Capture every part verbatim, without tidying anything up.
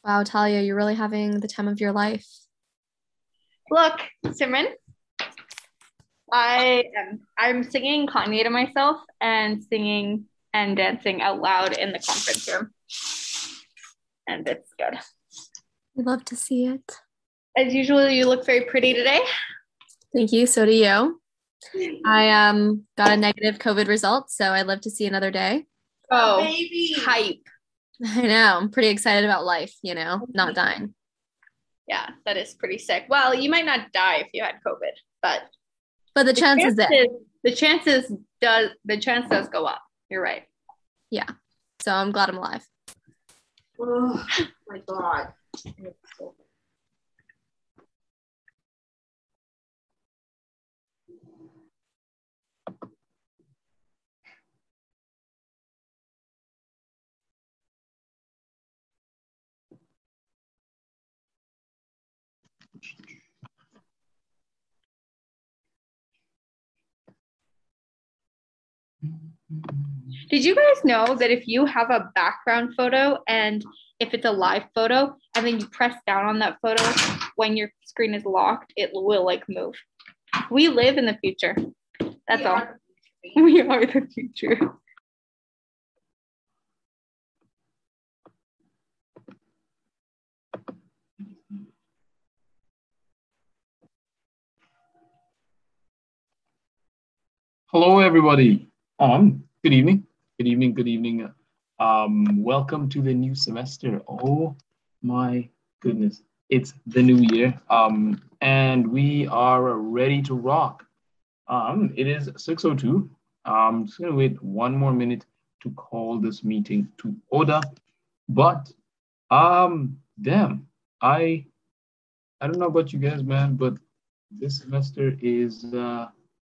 Wow, Talia, you're really having the time of your life. Look, Simran, I am I'm singing Kanye to myself and singing and dancing out loud in the conference room. And it's good. We love to see it. As usual, you look very pretty today. Thank you. So do you. I um got a negative COVID result, so I'd love to see another day. Oh, baby. Hype. I know. I'm pretty excited about life, you know, not dying. Yeah, that is pretty sick. Well, you might not die if you had COVID, but But the the chance is there. chances, the chances does the chance does go up. You're right. Yeah. So I'm glad I'm alive. Oh my God. Did you guys know that if you have a background photo and if it's a live photo and then you press down on that photo when your screen is locked, it will like move? We live in the future. That's we all. Are we are the future. Hello, everybody. Um, good evening. Good evening. Good evening. Um, welcome to the new semester. Oh my goodness, it's the new year. Um, and we are ready to rock. Um, it is six oh two. I'm just gonna wait one more minute to call this meeting to order. But um, damn, I I don't know about you guys, man, but this semester is uh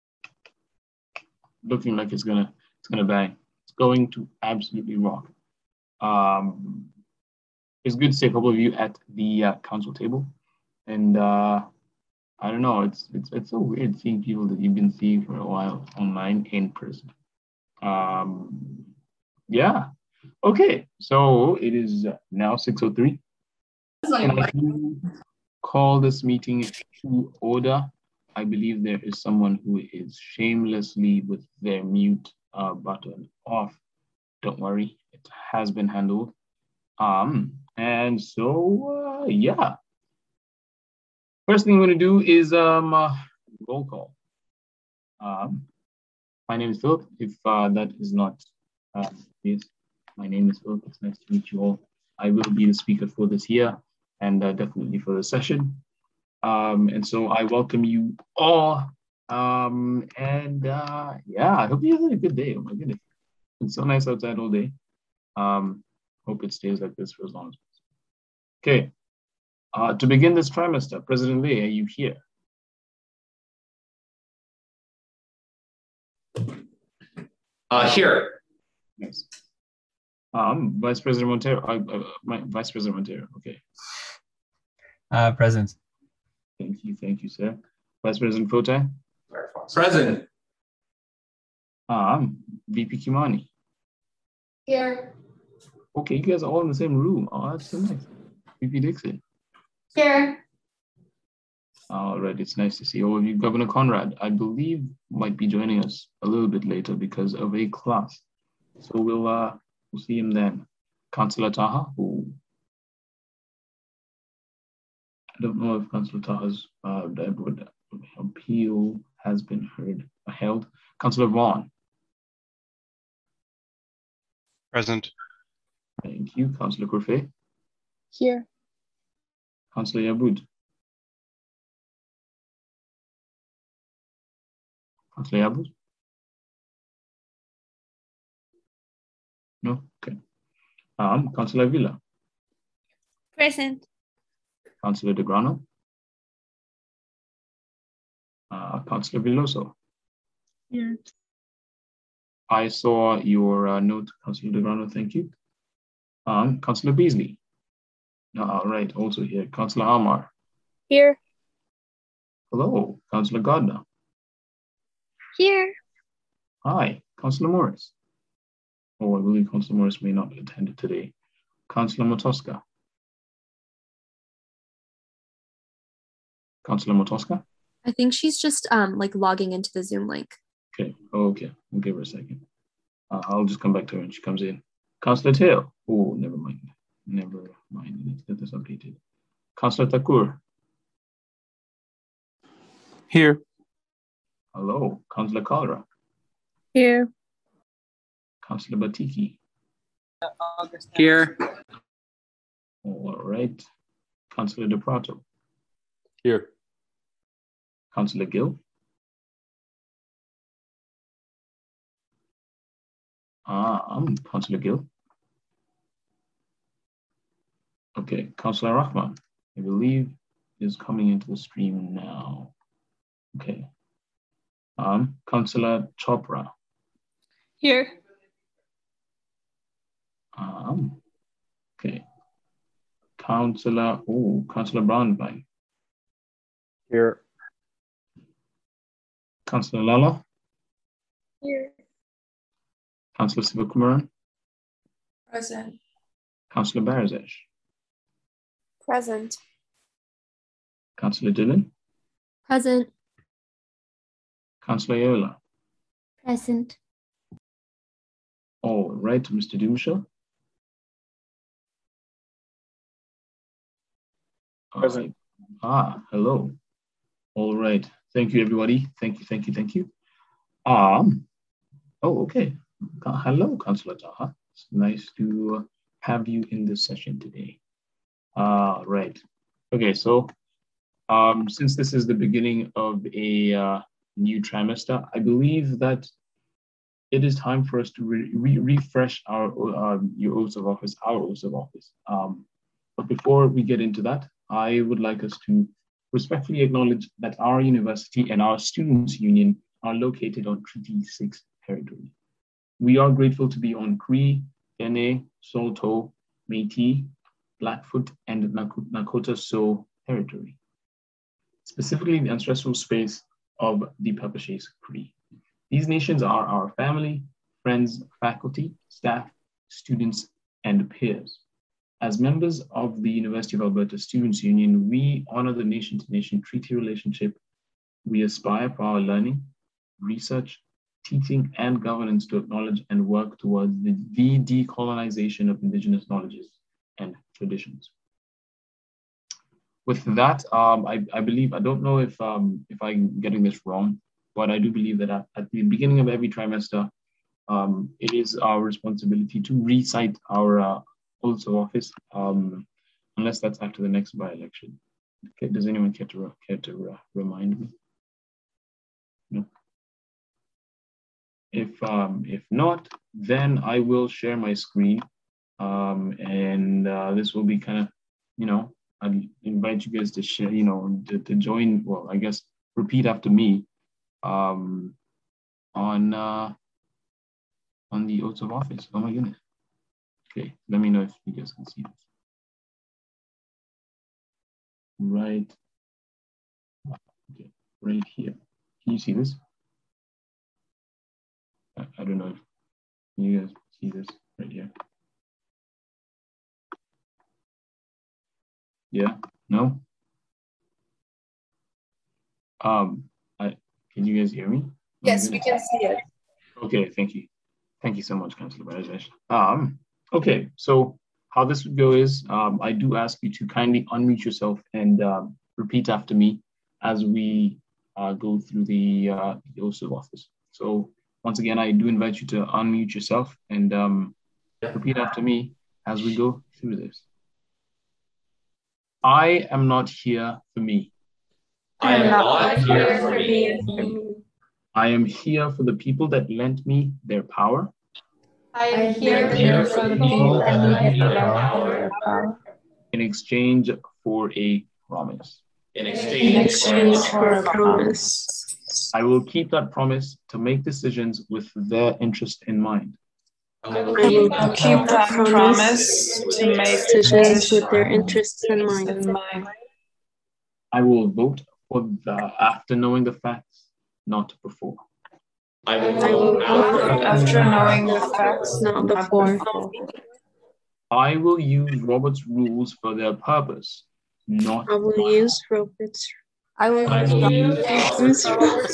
looking like it's gonna it's gonna bang. It's going to absolutely rock. Um, it's good to see a couple of you at the uh, council table, and uh, I don't know. It's it's it's so weird seeing people that you've been seeing for a while online in person. Um, yeah. Okay. So it is now six oh three. Can I call this meeting to order? I believe there is someone who is shamelessly with their mute uh, button off. Don't worry, it has been handled. Um, and so, uh, yeah. First thing I'm going to do is um, uh, roll call. Um, my name is Philip. If uh, that is not uh, yes, my name is Philip. It's nice to meet you all. I will be the speaker for this year and uh, definitely for the session. Um, and so I welcome you all. Um, and uh, yeah, I hope you had a good day. Oh my goodness. It's so nice outside all day. Um, hope it stays like this for as long as possible. Okay. Uh, to begin this trimester, President Lay, are you here? Uh, here. Yes. Um, Vice President Montero, uh, uh, my, Vice President Montero, okay. Uh, present. Thank you, thank you, sir. Vice President Fotai? Present. Um, V P Kimani? Here. Okay, you guys are all in the same room. Oh, that's so nice. V P Dixon? Here. All right, it's nice to see all of you. Governor Conrad, I believe, might be joining us a little bit later because of a class. So we'll uh we'll see him then. Councillor Taha, who I don't know if Councillor Taha's uh, appeal has been heard held. Councillor Vaughn. Present. Thank you. Councillor Kurfe. Here. Councillor Yabud. Councillor Yabud? No? Okay. Um, Councillor Villa. Present. Councillor De Grano. Uh, Councillor Villoso. Here. I saw your uh, note, Councillor De Grano, thank you. Um, Councillor Beasley. All right, also here. Councillor Amar. Here. Hello, Councillor Gardner. Here. Hi, Councillor Morris. Oh, I believe Councillor Morris may not attend today. Councillor Motoska. Councillor Motoska? I think she's just um like logging into the Zoom link. Okay, okay, we'll give her a second. Uh, I'll just come back to her when she comes in. Councillor Tail? Oh, never mind. Never mind. Let's get this updated. Councillor Thakur? Here. Hello. Councillor Kalra? Here. Councillor Batiki? Here. All right. Councillor De Prato? Here. Councillor Gill? Ah, I'm Councillor Gill. Okay, Councillor Rahman, I believe, is coming into the stream now. Okay. Um, Councillor Chopra. Here. Um, okay. Councillor, oh, Councillor Brownbine. Here. Councillor Lala. Here. Councillor Sivakumaran. Present. Councillor Barazesh. Present. Councillor Dillon. Present. Councillor Yola. Present. All right, Mister Dumichel. Present. Ah, hello. All right. Thank you, everybody. Thank you, thank you, thank you. Um, oh, okay. Uh, hello, Councillor Taha. It's nice to have you in this session today. Uh, right. Okay, so um, since this is the beginning of a uh, new trimester, I believe that it is time for us to re re refresh our um, your oaths of office, our oaths of office. Um, but before we get into that, I would like us to respectfully acknowledge that our university and our students' union are located on Treaty six territory. We are grateful to be on Cree, Dene, Saulteaux, Métis, Blackfoot, and Nakota Sioux territory, specifically the ancestral space of the Papaches Cree. These nations are our family, friends, faculty, staff, students, and peers. As members of the University of Alberta Students' Union, we honor the nation-to-nation treaty relationship. We aspire for our learning, research, teaching, and governance to acknowledge and work towards the, the decolonization of Indigenous knowledges and traditions. With that, um, I, I believe, I don't know if, um, if I'm getting this wrong, but I do believe that at, at the beginning of every trimester, um, it is our responsibility to recite our uh, oaths of office, um, unless that's after the next by-election. Okay, does anyone care to, care to uh, remind me? No. If, um, if not, then I will share my screen, um, and uh, this will be kind of, you know, I invite you guys to share, you know, to, to join, well, I guess, repeat after me um, on, uh, on the oaths of office. Oh my goodness. Okay, let me know if you guys can see this. Right, okay, right here. Can you see this? I, I don't know if you guys see this right here. Yeah, no? Um, I, can you guys hear me? Yes, we can see it. Okay, thank you. Thank you so much, Councillor Barazesh. Um, okay, so how this would go is um, I do ask you to kindly unmute yourself and uh, repeat after me as we uh, go through the, uh, the oaths of office. So once again, I do invite you to unmute yourself and um, repeat after me as we go through this. I am not here for me. I am not here for me. I am here for the people that lent me their power. I am here for the people that lend me their power. In exchange for a promise. In In exchange, exchange for a promise. I will keep that promise to make decisions with their interest in mind. I will I will keep keep that promise to make decisions with their interests in mind. I will vote for the after knowing the facts, not before. I will I will vote vote after knowing the facts, not before. I will use Robert's rules for their purpose, not I will use Robert's I will I will use use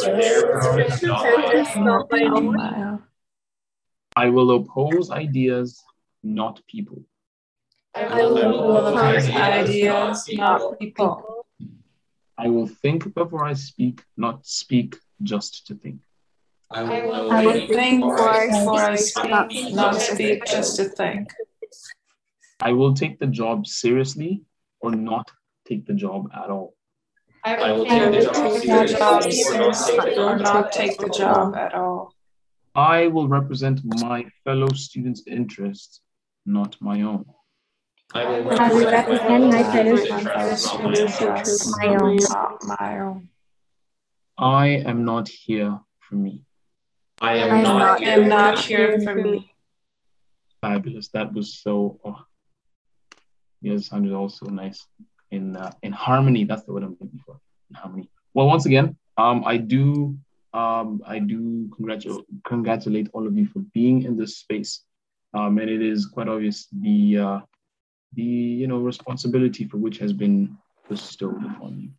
not my own. I will oppose ideas, not people. I will oppose ideas, not people. I will think before I speak, not speak just to think. I will, I will think before I before I speak, speak, not speak just to think. I will take the job seriously or not take the job at all. I will I take the will job take the job seriously seriously or not take the job at all. I will represent my fellow students' interests, not my own. I will I will represent my fellow represent students' my interests, fellow not students, my own. not my own. I am not here for me. I am I not am not here here for me. Fabulous. That was so, oh, yeah, it sounded also nice. In uh, in harmony, that's the word I'm looking for. In harmony. Well, once again, um, I do um, I do congratulate congratulate all of you for being in this space. Um, and it is quite obvious the uh, the you know responsibility for which has been bestowed upon you.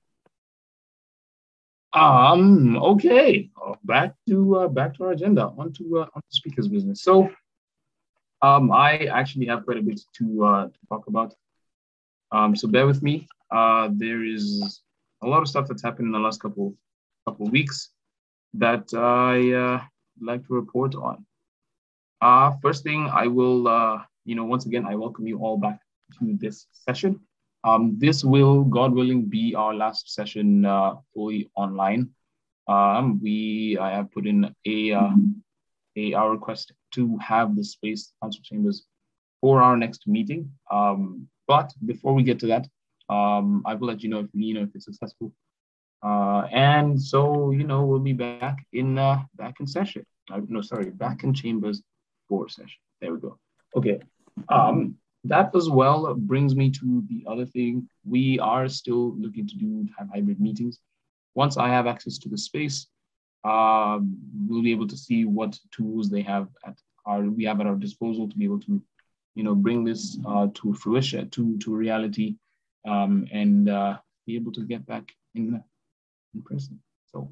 Um. Okay. Uh, back to uh, back to our agenda. On to uh, on to speakers business. So, um, I actually have quite a bit to uh, to talk about. Um. So bear with me. Uh, there is a lot of stuff that's happened in the last couple couple weeks that I uh, like to report on. Uh, first thing, I will uh, you know once again I welcome you all back to this session. Um, this will, God willing, be our last session uh, fully online. Um, we I have put in a uh, a our request to have the space council chambers for our next meeting. Um, but before we get to that, um, I will let you know if you know if it's successful. Uh, and so you know we'll be back in uh, back in session. Uh, no, sorry, back in chambers for session. There we go. Okay. Um, that as well brings me to the other thing. We are still looking to do have hybrid meetings. Once I have access to the space, um, we'll be able to see what tools they have at our we have at our disposal to be able to, you know, bring this uh, to fruition, to to reality, um, and uh, be able to get back in in person. So,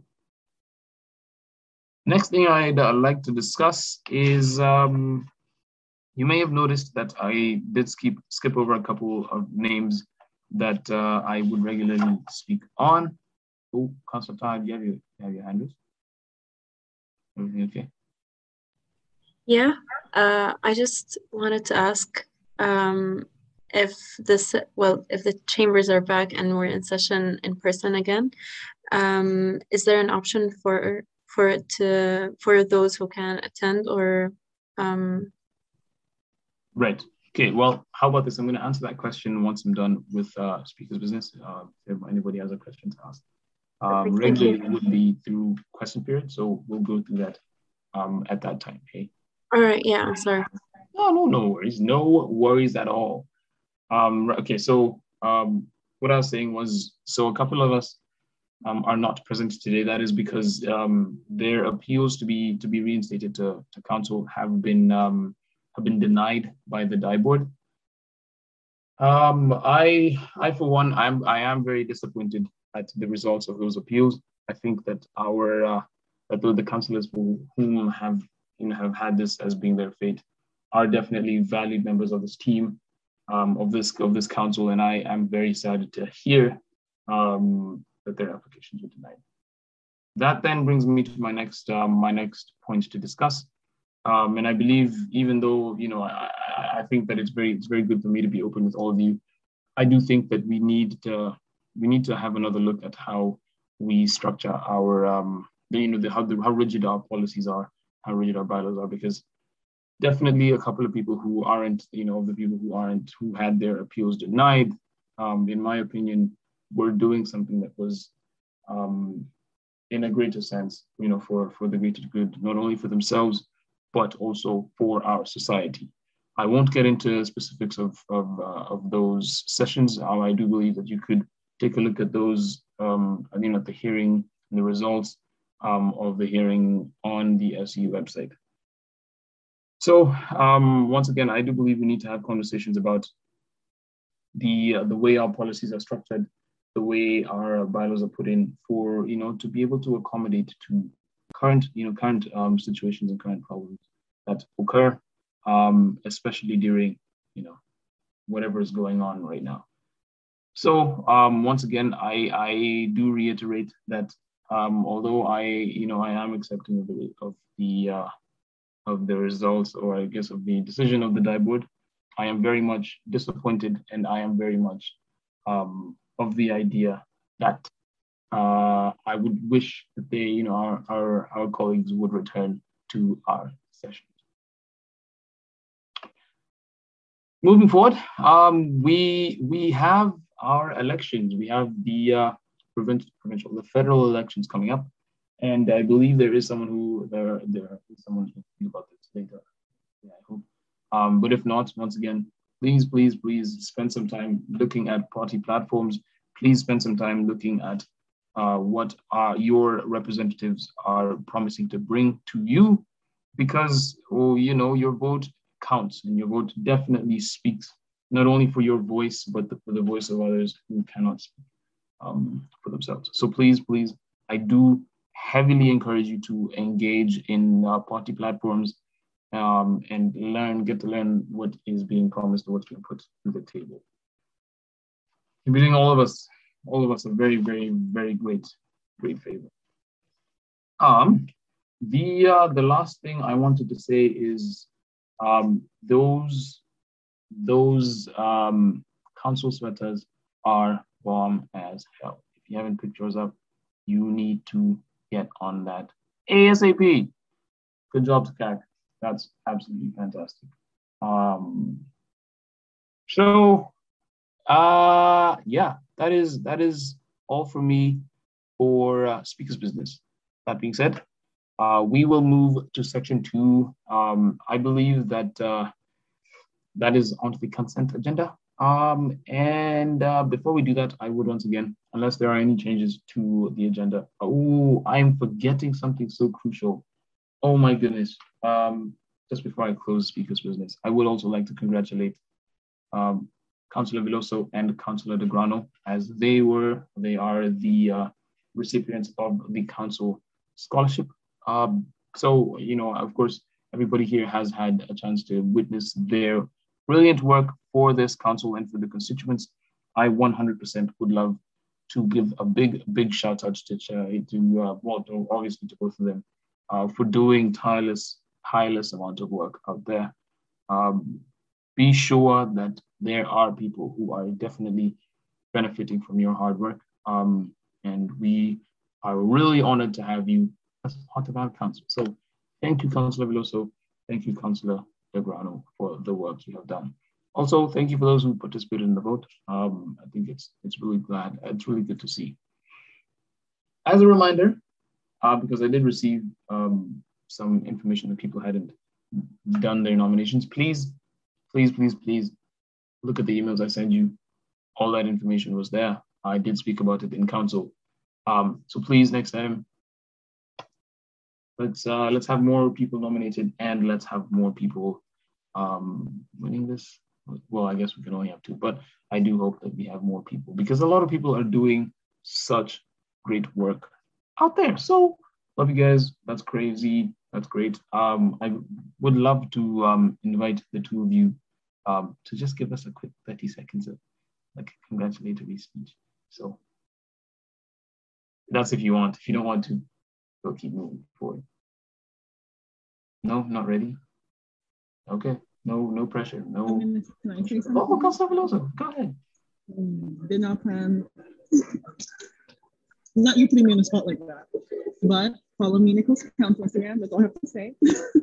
next thing I'd uh, like to discuss is. Um, You may have noticed that I did skip skip over a couple of names that uh, I would regularly speak on. Oh, Councillor Taha, do you have your, you have your hand raised? Everything okay? Yeah, uh, I just wanted to ask um, if this, well, if the chambers are back and we're in session in person again, um, is there an option for for it to for those who can attend or? Um, Right. Okay. Well, how about this? I'm going to answer that question once I'm done with uh, speakers business. Uh, if anybody has a question to ask, um, regularly it would be through question period, so we'll go through that um, at that time. Okay. All right. Yeah. I'm sorry. No, no, no worries. No worries at all. Um, okay. So um, what I was saying was, so a couple of us um, are not present today. That is because um, their appeals to be to be reinstated to, to council have been um, have been denied by the D I board. Um, I, I for one, I'm I am very disappointed at the results of those appeals. I think that our uh, that the, the councillors who whom have you know have had this as being their fate are definitely valued members of this team, um, of this of this council, and I am very sad to hear um, that their applications were denied. That then brings me to my next um, my next point to discuss. Um, and I believe, even though you know, I, I think that it's very it's very good for me to be open with all of you. I do think that we need to we need to have another look at how we structure our um, you know the, how the, how rigid our policies are, how rigid our bylaws are, because definitely a couple of people who aren't you know the people who aren't who had their appeals denied, um, in my opinion, were doing something that was um, in a greater sense, you know, for for the greater good, not only for themselves, but also for our society. I won't get into specifics of, of, uh, of those sessions. Uh, I do believe that you could take a look at those, um, I mean, at the hearing, the results um, of the hearing on the S U website. So um, once again, I do believe we need to have conversations about the, uh, the way our policies are structured, the way our bylaws are put in for, you know, to be able to accommodate to current, you know, current um, situations and current problems that occur, um, especially during, you know, whatever is going on right now. So um, once again, I, I do reiterate that um, although I, you know, I am accepting of the of the uh, of the results, or I guess of the decision of the D I board, I am very much disappointed, and I am very much um, of the idea that uh, I would wish that they, you know, our, our, our colleagues would return to our sessions. Moving forward, um, we we have our elections. We have the uh, provincial, the federal elections coming up, and I believe there is someone who there there is someone who can speak about this later. Yeah, I hope. Um, but if not, once again, please, please, please spend some time looking at party platforms. Please spend some time looking at uh, what are your representatives are promising to bring to you, because, oh, you know, your vote counts, and your vote definitely speaks not only for your voice, but the, for the voice of others who cannot speak um, for themselves. So please, please, I do heavily encourage you to engage in uh, party platforms um, and learn, get to learn what is being promised or what's being put to the table. You're doing all of us, all of us a very, very, very great, great favor. Um, the uh, the last thing I wanted to say is um, those those um, council sweaters are warm as hell. If you haven't picked yours up, you need to get on that ASAP. Good job, Skag. That's absolutely fantastic. Um, so, uh, yeah, that is that is all for me for uh, speaker's business. That being said, uh, we will move to section two. Um, I believe that uh, that is onto the consent agenda. Um, and uh, before we do that, I would once again, unless there are any changes to the agenda. Oh, I'm forgetting something so crucial. Oh my goodness. Um, just before I close speaker's business, I would also like to congratulate um, Councillor Veloso and Councillor De Grano, as they were, they are the uh, recipients of the council scholarship. Um, so, you know, of course, everybody here has had a chance to witness their brilliant work for this council and for the constituents. I one hundred percent would love to give a big, big shout out to, to uh, well, obviously to both of them uh, for doing tireless, tireless amount of work out there. Um, be sure that there are people who are definitely benefiting from your hard work. Um, and we are really honored to have you as part of our council. So thank you, Councillor Veloso. Thank you, Councillor De Grano, for the work you have done. Also, thank you for those who participated in the vote. Um, I think it's it's really glad, it's really good to see. As a reminder, uh, because I did receive um, some information that people hadn't done their nominations, please, please, please, please look at the emails I sent you. All that information was there. I did speak about it in council. Um, so please, next time, let's uh, let's have more people nominated, and let's have more people um, winning this. Well, I guess we can only have two, but I do hope that we have more people, because a lot of people are doing such great work out there. So love you guys. That's crazy. That's great. Um, I would love to um, invite the two of you um, to just give us a quick thirty seconds of like a congratulatory speech. So that's if you want. If you don't want to, we'll keep moving forward. No, not ready. Okay. No, no pressure. No. Can I say something? Oh, Councillor Veloso, go ahead. Did not plan. Not you putting me on the spot like that, but follow me, Nicole's council Instagram. That's all I have to say.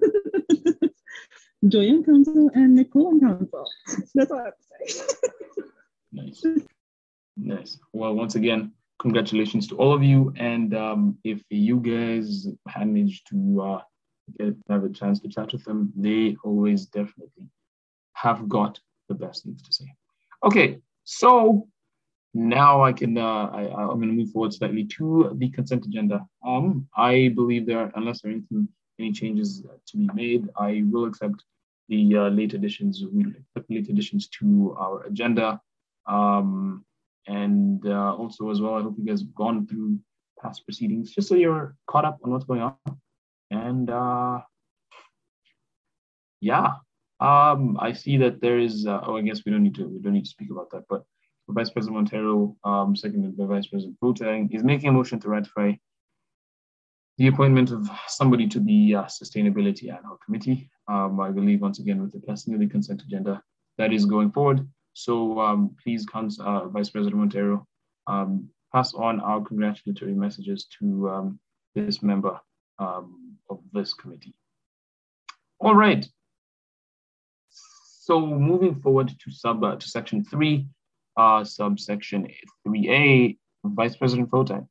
Joy on council and Nicole on council. That's all I have to say. Nice, nice. Well, once again, congratulations to all of you. And um, if you guys managed to uh, get have a chance to chat with them, they always definitely have got the best things to say. Okay, so now I can uh, I, I'm going to move forward slightly to the consent agenda. Um, I believe there are, unless there are anything, any changes to be made, I will accept the uh, late additions, late additions to our agenda. Um, And uh, also as well, I hope you guys have gone through past proceedings just so you're caught up on what's going on. And uh, yeah, um, I see that there is, uh, oh, I guess we don't need to, we don't need to speak about that, but Vice President Montero, um, seconded by Vice President Boateng, is making a motion to ratify the appointment of somebody to the uh, Sustainability Ad Hoc Committee. Um, I believe, once again, with the blessing of the consent agenda, that is going forward. So um, please, uh, Vice President Montero, um, pass on our congratulatory messages to um, this member um, of this committee. All right. So moving forward to sub uh, to section three, uh, subsection three A, Vice President Boateng.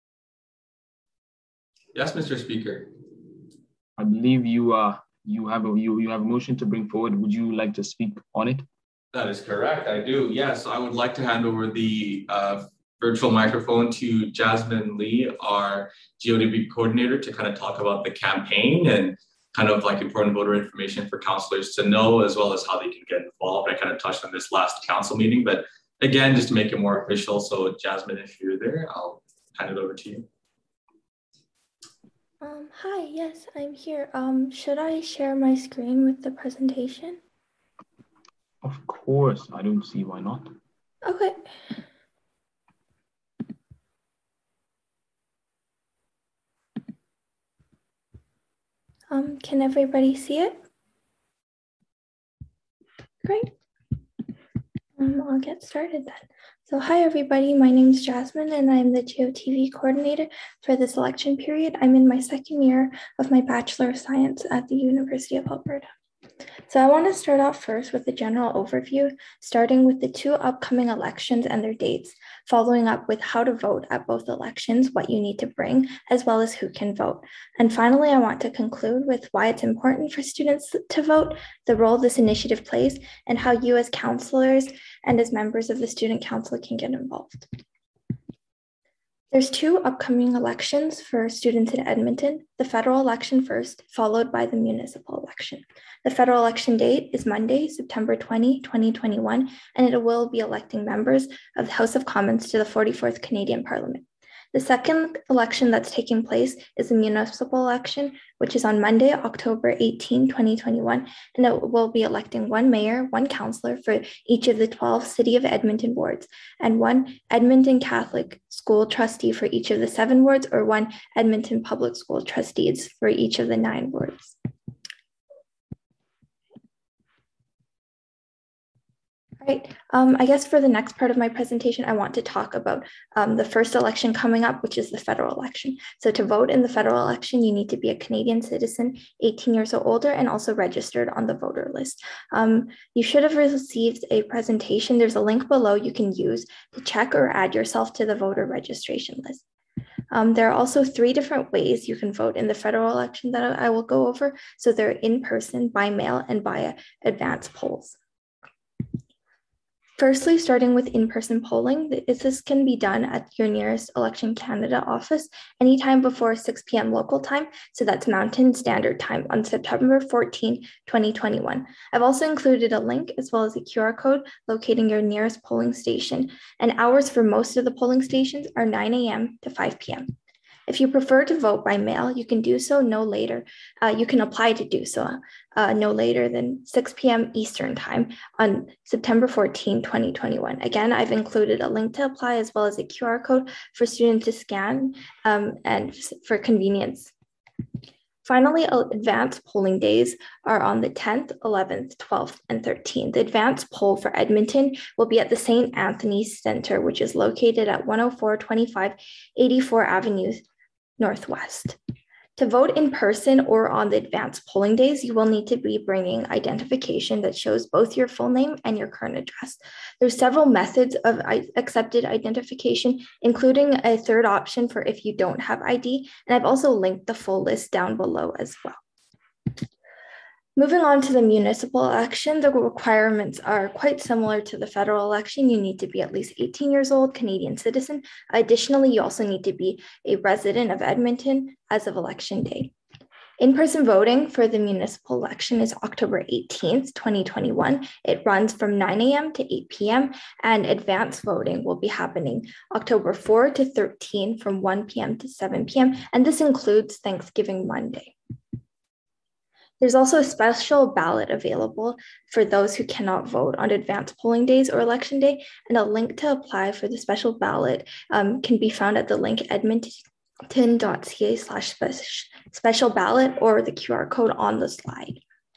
Yes, Mister Speaker. I believe you uh you have a you you have a motion to bring forward. Would you like to speak on it? That is correct. I do. Yes, I would like to hand over the uh, virtual microphone to Jasmine Lee, our G O D B coordinator, to kind of talk about the campaign and kind of like important voter information for counselors to know, as well as how they can get involved. I kind of touched on this last council meeting, but again, just to make it more official. So Jasmine, if you're there, I'll hand it over to you. Um, hi, yes, I'm here. Um, should I share my screen with the presentation? Of course, I don't see why not. Okay. Um, can everybody see it? Great. Um, I'll get started then. So hi everybody, my name is Jasmine and I'm the G O T V coordinator for this election period. I'm in my second year of my Bachelor of Science at the University of Alberta. So I want to start off first with a general overview, starting with the two upcoming elections and their dates, following up with how to vote at both elections, what you need to bring, as well as who can vote. And finally, I want to conclude with why it's important for students to vote, the role this initiative plays, and how you as counselors and as members of the Student Council can get involved. There's two upcoming elections for students in Edmonton, the federal election first, followed by the municipal election. The federal election date is Monday, September twentieth, twenty twenty-one, and it will be electing members of the House of Commons to the forty-fourth Canadian Parliament. The second election that's taking place is the municipal election, which is on Monday, October eighteenth, twenty twenty-one, and it will be electing one mayor, one councillor for each of the twelve City of Edmonton wards, and one Edmonton Catholic School trustee for each of the seven wards, or one Edmonton Public School trustees for each of the nine wards. All right, um, I guess for the next part of my presentation, I want to talk about um, the first election coming up, which is the federal election. So to vote in the federal election, you need to be a Canadian citizen, eighteen years or older, and also registered on the voter list. Um, you should have received a presentation. There's a link below you can use to check or add yourself to the voter registration list. Um, there are also three different ways you can vote in the federal election that I will go over. So they're in person, by mail, and via advance polls. Firstly, starting with in-person polling, this can be done at your nearest Election Canada office anytime before six p m local time, so that's Mountain Standard Time on September fourteenth, twenty twenty-one. I've also included a link as well as a Q R code locating your nearest polling station, and hours for most of the polling stations are nine a m to five p m If you prefer to vote by mail, you can do so no later. Uh, you can apply to do so uh, no later than six p m Eastern Time on September fourteenth, twenty twenty-one. Again, I've included a link to apply as well as a Q R code for students to scan um, and for convenience. Finally, advanced polling days are on the tenth, eleventh, twelfth, and thirteenth. The advanced poll for Edmonton will be at the Saint Anthony's Center, which is located at one oh four twenty-five eighty-four Avenue Northwest. To vote in person or on the advanced polling days, you will need to be bringing identification that shows both your full name and your current address. There's several methods of accepted identification, including a third option for if you don't have I D, and I've also linked the full list down below as well. Moving on to the municipal election, the requirements are quite similar to the federal election. You need to be at least eighteen years old, Canadian citizen. Additionally, you also need to be a resident of Edmonton as of election day. In-person voting for the municipal election is October eighteenth, twenty twenty-one. It runs from nine a.m. to eight p.m. and advance voting will be happening October fourth to thirteenth from one p.m. to seven p.m. and this includes Thanksgiving Monday. There's also a special ballot available for those who cannot vote on advanced polling days or election day, and a link to apply for the special ballot um, can be found at the link edmonton.ca slash special ballot or the Q R code on the slide.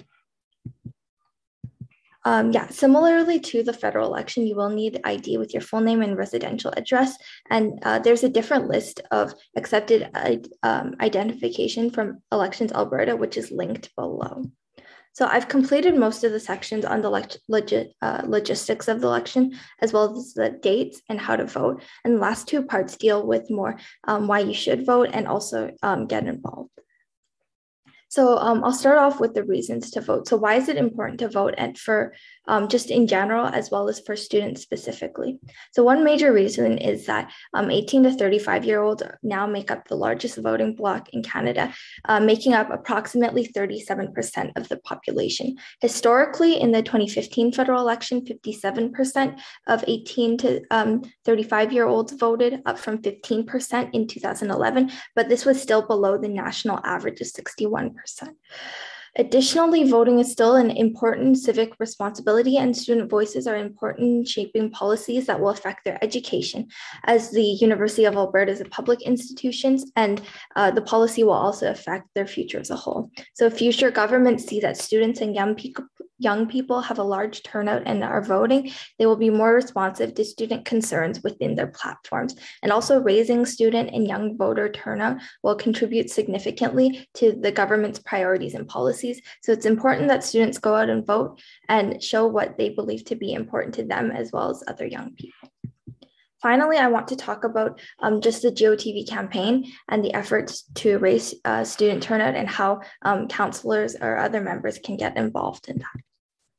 Um, yeah, similarly to the federal election, you will need I D with your full name and residential address. And uh, there's a different list of accepted uh, um, identification from Elections Alberta, which is linked below. So I've completed most of the sections on the log log uh, logistics of the election, as well as the dates and how to vote. And the last two parts deal with more um, why you should vote and also um, get involved. So um, I'll start off with the reasons to vote. So why is it important to vote, and for um, just in general, as well as for students specifically? So one major reason is that um, eighteen to thirty-five year olds now make up the largest voting bloc in Canada, uh, making up approximately thirty-seven percent of the population. Historically, in the twenty fifteen federal election, fifty-seven percent of eighteen to thirty-five year olds voted, up from fifteen percent in two thousand eleven, but this was still below the national average of sixty-one percent. Additionally, voting is still an important civic responsibility, and student voices are important in shaping policies that will affect their education, as the University of Alberta is a public institution, and uh, the policy will also affect their future as a whole. So future governments see that students and young people young people have a large turnout and are voting, they will be more responsive to student concerns within their platforms. And also raising student and young voter turnout will contribute significantly to the government's priorities and policies. So it's important that students go out and vote and show what they believe to be important to them as well as other young people. Finally, I want to talk about um, just the G O T V campaign and the efforts to raise uh, student turnout and how um, counselors or other members can get involved in that.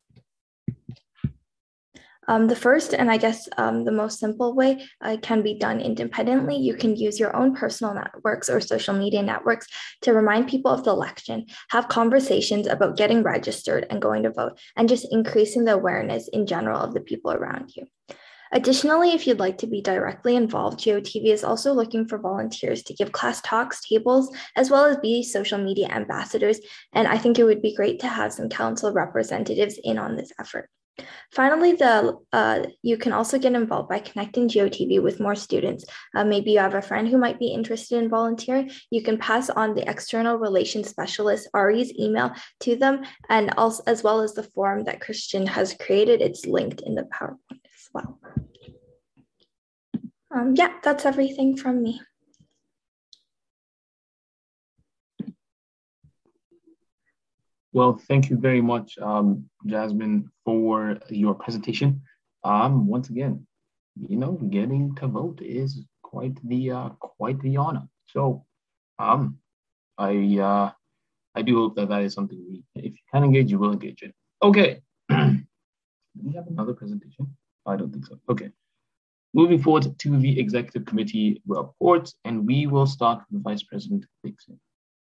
Um, the first, and I guess um, the most simple way, uh, can be done independently. You can use your own personal networks or social media networks to remind people of the election, have conversations about getting registered and going to vote, and just increasing the awareness in general of the people around you. Additionally, if you'd like to be directly involved, G O T V is also looking for volunteers to give class talks, tables, as well as be social media ambassadors. And I think it would be great to have some council representatives in on this effort. Finally, the uh, you can also get involved by connecting G O T V with more students. Uh, maybe you have a friend who might be interested in volunteering. You can pass on the external relations specialist, Ari's email to them, and also as well as the form that Christian has created. It's linked in the PowerPoint as well. Um, yeah, that's everything from me. Well, thank you very much, um, Jasmine, for your presentation. Um, once again, you know, getting to vote is quite the uh, quite the honor. So, um, I uh, I do hope that that is something we, if you can engage, you will engage in. Okay, do we have another presentation? I don't think so. Okay, moving forward to the executive committee report, and we will start with Vice President Dixon.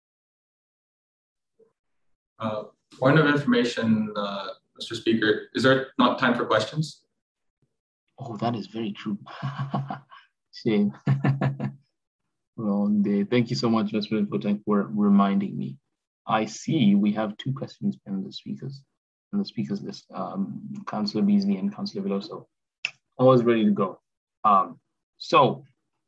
Uh, point of information, uh, Mister Speaker, is there not time for questions? Oh, that is very true. Shame. Long day. Thank you so much, Vice President, for reminding me. I see we have two questions in the speakers, in the speakers list, um, Councillor Beasley and Councillor Veloso. I was ready to go. Um, so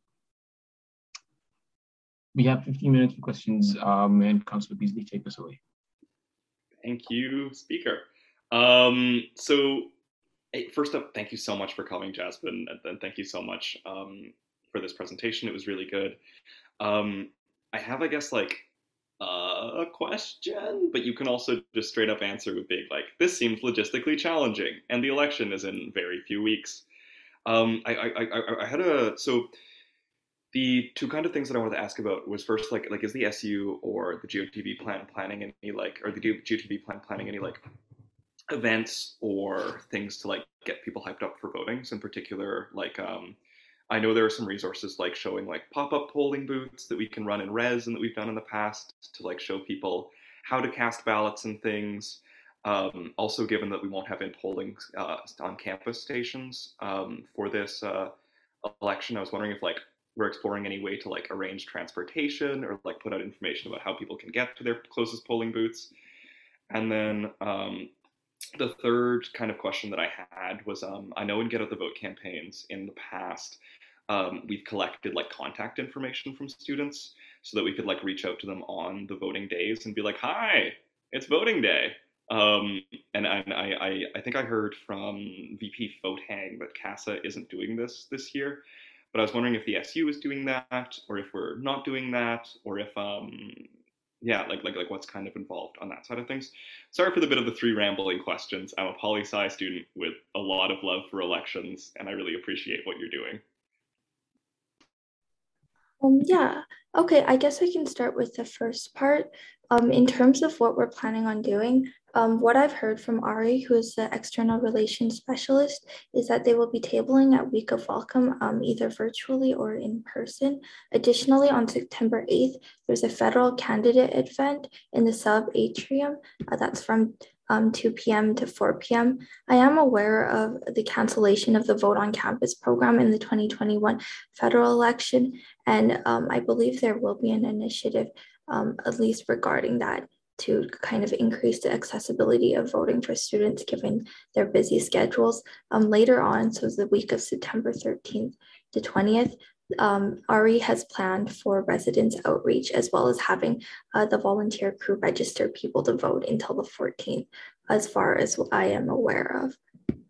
we have fifteen minutes for questions, um, and Councillor Beasley, take us away. Thank you, Speaker. Um, so hey, first up, thank you so much for coming, Jasmine, and, and thank you so much um, for this presentation. It was really good. Um, I have, I guess, like uh, a question, but you can also just straight up answer with big, like, this seems logistically challenging, and the election is in very few weeks. Um, I, I, I, I had a, so the two kind of things that I wanted to ask about was first, like, like is the S U or the G O T V plan planning any, like, or the G O T V plan planning any, like, events or things to, like, get people hyped up for voting? So in particular, like, um, I know there are some resources like showing like pop-up polling booths that we can run in res and that we've done in the past to like show people how to cast ballots and things. Um, also, given that we won't have in polling uh, on campus stations um, for this uh, election, I was wondering if like we're exploring any way to like arrange transportation or like put out information about how people can get to their closest polling booths. And then um, the third kind of question that I had was, um, I know in Get Out the Vote campaigns in the past, um, we've collected like contact information from students so that we could like reach out to them on the voting days and be like, hi, it's voting day. Um, and I, I, I think I heard from V P Fothang that CASA isn't doing this this year, but I was wondering if the S U is doing that, or if we're not doing that, or if, um, yeah, like, like, like what's kind of involved on that side of things. Sorry for the bit of the three rambling questions. I'm a poli-sci student with a lot of love for elections, and I really appreciate what you're doing. Um, yeah, okay, I guess I can start with the first part. Um, in terms of what we're planning on doing, um, what I've heard from Ari, who is the external relations specialist, is that they will be tabling at Week of Welcome, um, either virtually or in person. Additionally, on September eighth, there's a federal candidate event in the sub atrium. Uh, that's from um, two p.m. to four p.m. I am aware of the cancellation of the Vote on Campus program in the twenty twenty-one federal election, and um, I believe there will be an initiative, um, at least regarding that, to kind of increase the accessibility of voting for students given their busy schedules. Um, later on, so the week of September thirteenth to twentieth, um, Ari has planned for residents outreach as well as having uh, the volunteer crew register people to vote until the fourteenth, as far as I am aware of.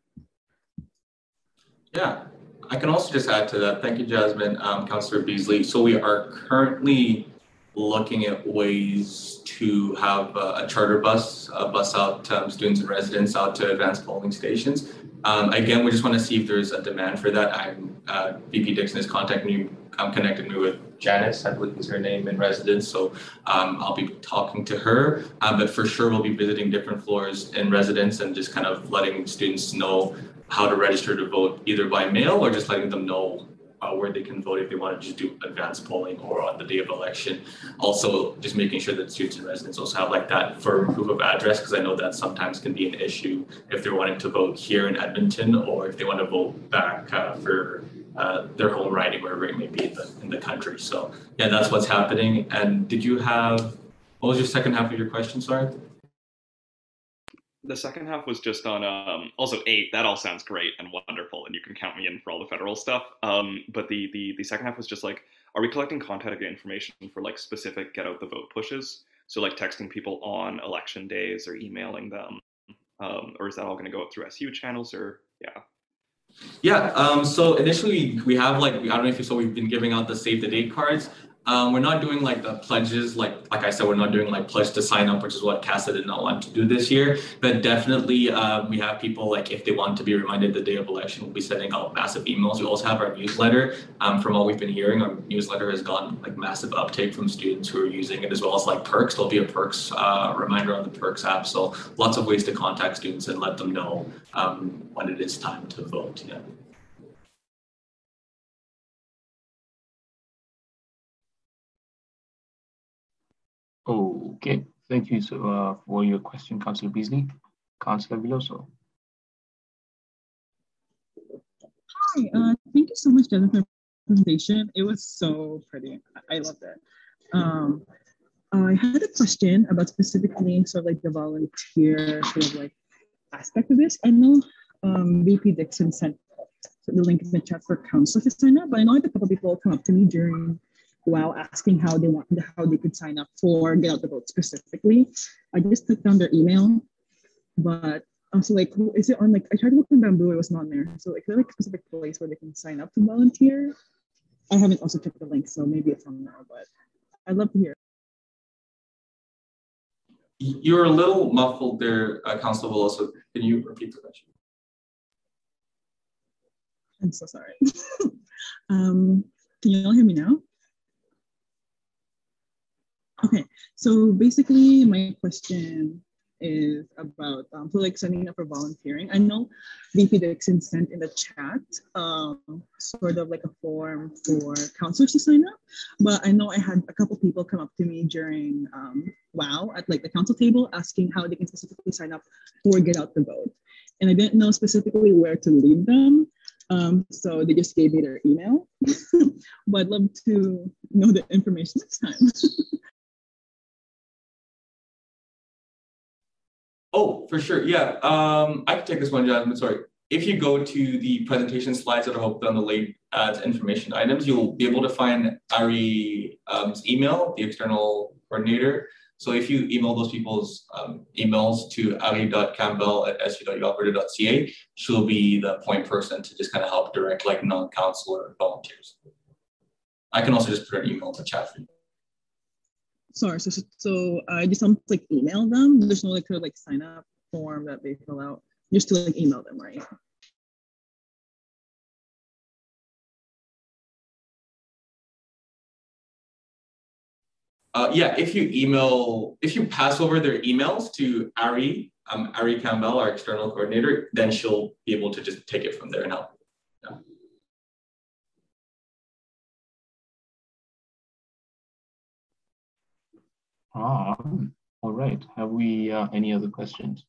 Yeah, I can also just add to that. Thank you, Jasmine, um, Councillor Beasley. So we are currently looking at ways to have a, a charter bus, uh, bus out um, students and residents out to advanced polling stations. Um, again, we just want to see if there's a demand for that. I'm, uh, V P Dixon has contacted me, um, connected me with Janice, I believe is her name, in residence. So um, I'll be talking to her, uh, but for sure we'll be visiting different floors in residence and just kind of letting students know how to register to vote, either by mail or just letting them know Uh, where they can vote if they want to just do advanced polling or on the day of election. Also, just making sure that students and residents also have like that firm proof of address, because I know that sometimes can be an issue if they're wanting to vote here in Edmonton or if they want to vote back uh, for uh, their home riding, wherever it may be in the, in the country. So yeah, that's what's happening. And did you have, what was your second half of your question, sorry? The second half was just on, um, also eight, that all sounds great and wonderful, and you can count me in for all the federal stuff. Um, but the, the the second half was just like, are we collecting contact information for like specific get out the vote pushes? So like texting people on election days or emailing them, um, or is that all gonna go up through S U channels, or yeah? Yeah, um, so initially we have like, I don't know if you saw, we've been giving out the save the date cards. Um, we're not doing like the pledges, like like I said, we're not doing like pledge to sign up, which is what CASA did not want to do this year. But definitely um, we have people, like if they want to be reminded the day of election, we'll be sending out massive emails. We also have our newsletter. Um, from what we've been hearing, our newsletter has gotten like massive uptake from students who are using it, as well as like perks. There'll be a perks uh, reminder on the perks app. So lots of ways to contact students and let them know um, when it is time to vote. Yeah. Okay, thank you so, uh, for your question, Councillor Beasley. Councillor Veloso. Hi, uh, thank you so much, Jasmine, for the presentation. It was so pretty. I loved it. Um, I had a question about specifically sort of like the volunteer sort of like aspect of this. I know um, V P Dixon sent the link in the chat for council to sign up, but I know that a couple of people come up to me during while asking how they want how they could sign up for Get Out the Vote specifically. I just took down their email, but also like, is it on like, I tried to look on Bamboo, it was not there. So like, is there like a specific place where they can sign up to volunteer? I haven't also checked the link, so maybe it's on there, but I'd love to hear. You're a little muffled there, uh, Councillor Veloso. Can you repeat the question? I'm so sorry. um, can you all hear me now? Okay, so basically my question is about um, so like signing up for volunteering. I know V P Dixon sent in the chat um, sort of like a form for counselors to sign up, but I know I had a couple people come up to me during um, WOW at like the council table asking how they can specifically sign up for Get Out the Vote. And I didn't know specifically where to lead them. Um, so they just gave me their email, but I'd love to know the information next time. Oh, for sure. Yeah, um, I can take this one, Jasmine. Sorry. If you go to the presentation slides that are hosted on the late ads information items, you'll be able to find Ari's um, email, the external coordinator. So if you email those people's um, emails to ari dot campbell at s u dot u alberta dot c a, she'll be the point person to just kind of help direct like non-counselor volunteers. I can also just put an email in the chat for you. Sorry, so, so I just um, like email them. There's no like kind of like sign up form that they fill out. Just to like email them, right? Uh, yeah, if you email, if you pass over their emails to Ari, um, Ari Campbell, our external coordinator, then she'll be able to just take it from there and help. Yeah. Um, all right. Have we uh, any other questions?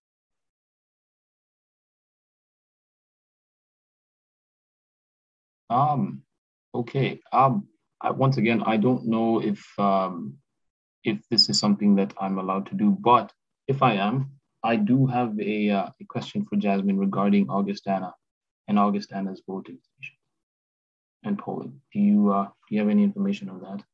Um, okay. Um, I, once again, I don't know if um, if this is something that I'm allowed to do, but if I am, I do have a, uh, a question for Jasmine regarding Augustana and Augustana's voting station and polling. Do you uh, do you have any information on that?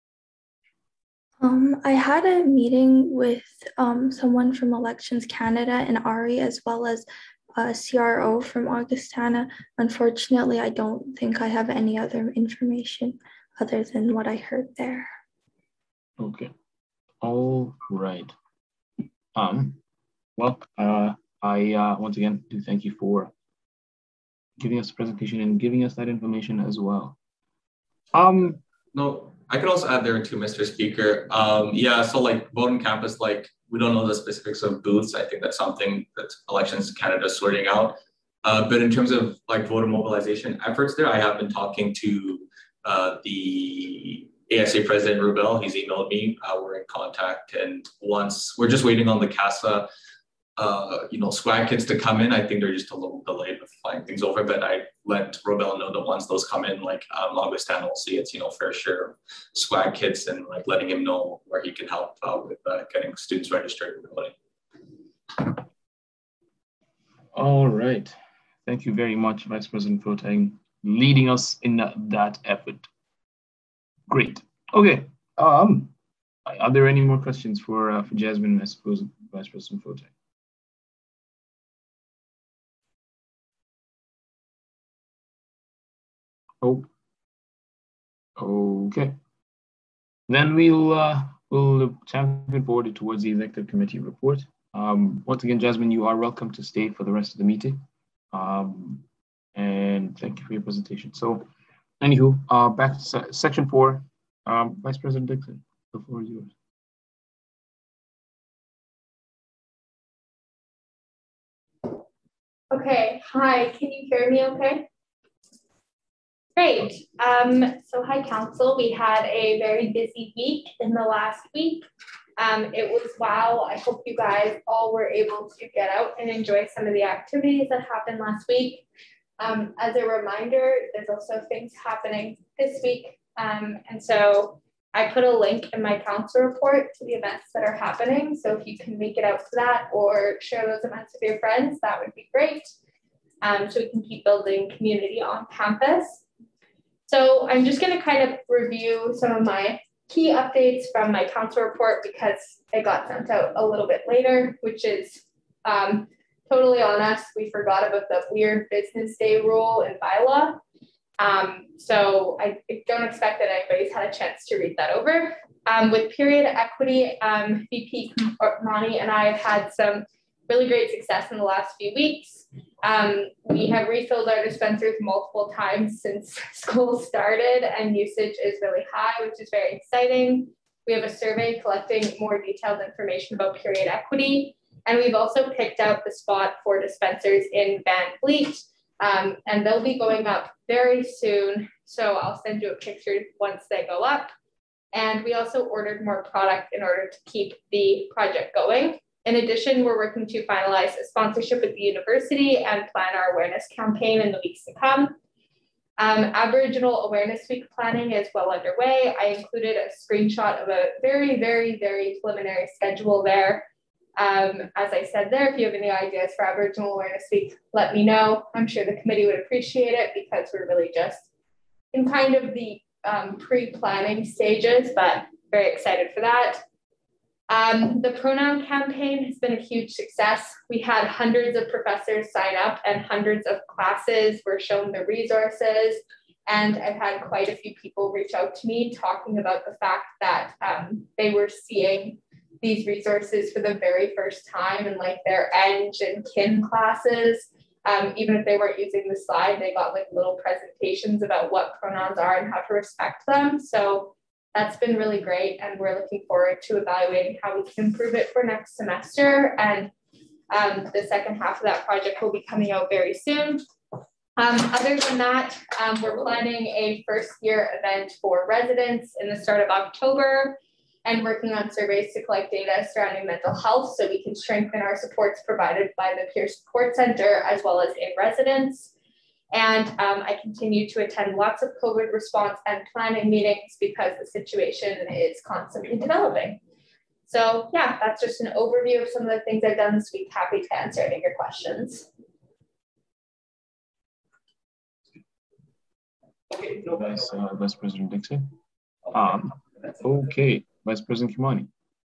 Um, I had a meeting with um, someone from Elections Canada and Ari, as well as a C R O from Augustana. Unfortunately, I don't think I have any other information other than what I heard there. Okay. All right. Um. Well, uh, I uh, once again do thank you for giving us the presentation and giving us that information as well. Um. No. I could also add there too, Mister Speaker. Um, yeah, so like Vote on Campus, like we don't know the specifics of booths. I think that's something that Elections Canada is sorting out. Uh, but in terms of like voter mobilization efforts there, I have been talking to uh, the A S A President Rubel. He's emailed me. Uh, we're in contact, and once we're just waiting on the CASA, uh, you know, swag kits to come in. I think they're just a little delayed with flying things over, but I let Rubel know that once those come in, like um, Augustana will see its, you know, fair share of swag kits and like letting him know where he can help uh, with uh, getting students registered and voting. All right. Thank you very much, Vice President Protang, leading us in that, that effort. Great. Okay. Um, are there any more questions for uh, for Jasmine, I suppose, Vice President Protang? Oh, okay. Then we'll uh, we'll champion forward towards the executive committee report. Um, once again, Jasmine, you are welcome to stay for the rest of the meeting. Um, and thank you for your presentation. So, anywho, uh, back to se section four. Um, Vice President Dixon, the floor is yours. Okay. Hi. Can you hear me? Okay. Great. Um, so hi, Council. We had a very busy week in the last week. Um, it was wow. I hope you guys all were able to get out and enjoy some of the activities that happened last week. Um, as a reminder, there's also things happening this week. Um, and so I put a link in my council report to the events that are happening. So if you can make it out to that or share those events with your friends, that would be great. Um, so we can keep building community on campus. So I'm just going to kind of review some of my key updates from my council report because it got sent out a little bit later, which is um, totally on us. We forgot about the weird business day rule in bylaw. Um, so I don't expect that anybody's had a chance to read that over. Um, with period equity, um, V P Mani and I have had some really great success in the last few weeks. Um, we have refilled our dispensers multiple times since school started and usage is really high, which is very exciting. We have a survey collecting more detailed information about period equity. And we've also picked out the spot for dispensers in Van Fleet. Um, and they'll be going up very soon. So I'll send you a picture once they go up. And we also ordered more product in order to keep the project going. In addition, we're working to finalize a sponsorship with the university and plan our awareness campaign in the weeks to come. Um, Aboriginal Awareness Week planning is well underway. I included a screenshot of a very, very, very preliminary schedule there. Um, as I said there, if you have any ideas for Aboriginal Awareness Week, let me know. I'm sure the committee would appreciate it because we're really just in kind of the um, pre-planning stages, but very excited for that. Um, the pronoun campaign has been a huge success. We had hundreds of professors sign up and hundreds of classes were shown the resources. And I've had quite a few people reach out to me talking about the fact that um, they were seeing these resources for the very first time in like their Eng and Kin classes. Um, even if they weren't using the slide, they got like little presentations about what pronouns are and how to respect them. So that's been really great. And we're looking forward to evaluating how we can improve it for next semester. And um, the second half of that project will be coming out very soon. Um, other than that, um, we're planning a first year event for residents in the start of October and working on surveys to collect data surrounding mental health so we can strengthen our supports provided by the Peer Support Center as well as in residence. And um, I continue to attend lots of COVID response and planning meetings because the situation is constantly developing. So yeah, that's just an overview of some of the things I've done this week. Happy to answer any of your questions. Okay, Vice, uh, Vice President Dixon. Um, okay, Vice President Kimani.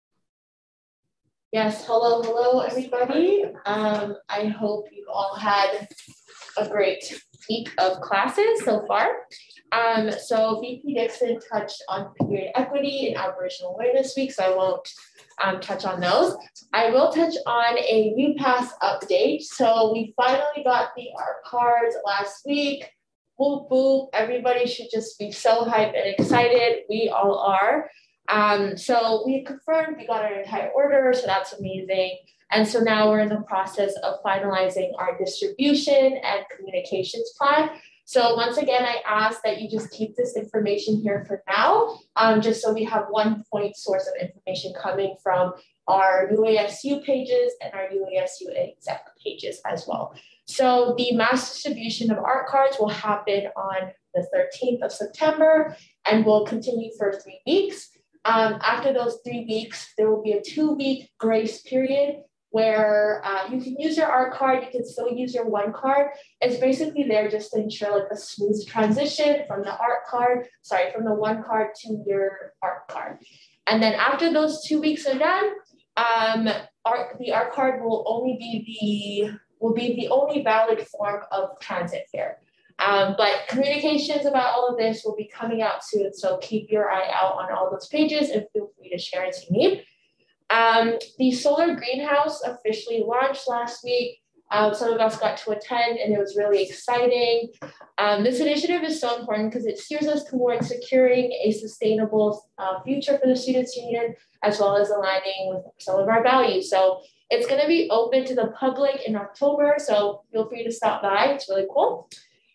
Yes, hello, hello, everybody. Um, I hope you've all had a great week of classes so far. Um, so V P Dixon touched on period equity and Aboriginal Awareness Week, so I won't um, touch on those. I will touch on a UPass update. So we finally got the A R C cards last week. Whoop, whoop, everybody should just be so hyped and excited. We all are. Um, so we confirmed we got our entire order, so that's amazing. And so now we're in the process of finalizing our distribution and communications plan. So once again, I ask that you just keep this information here for now, um, just so we have one point source of information coming from our U A S U pages and our U A S U exec pages as well. So the mass distribution of A R C cards will happen on the thirteenth of September and will continue for three weeks. Um, after those three weeks, there will be a two-week grace period where uh, you can use your A R C card, you can still use your one card. It's basically there just to ensure like a smooth transition from the A R C card, sorry, from the one card to your A R C card. And then after those two weeks are done, um, our, the A R C card will only be the will be the only valid form of transit fare. Um, but communications about all of this will be coming out soon, so keep your eye out on all those pages and feel free to share as you need. Um, the solar greenhouse officially launched last week. Um, some of us got to attend and it was really exciting. Um, this initiative is so important because it steers us towards securing a sustainable uh, future for the Students' Union, as well as aligning with some of our values. So it's going to be open to the public in October, so feel free to stop by. It's really cool.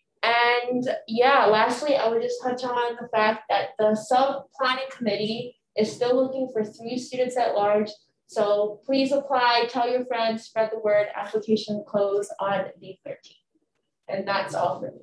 And yeah, lastly, I would just touch on the fact that the sub-planning committee is still looking for three students at large. So please apply, tell your friends, spread the word. Application will close on the thirteenth. And that's all for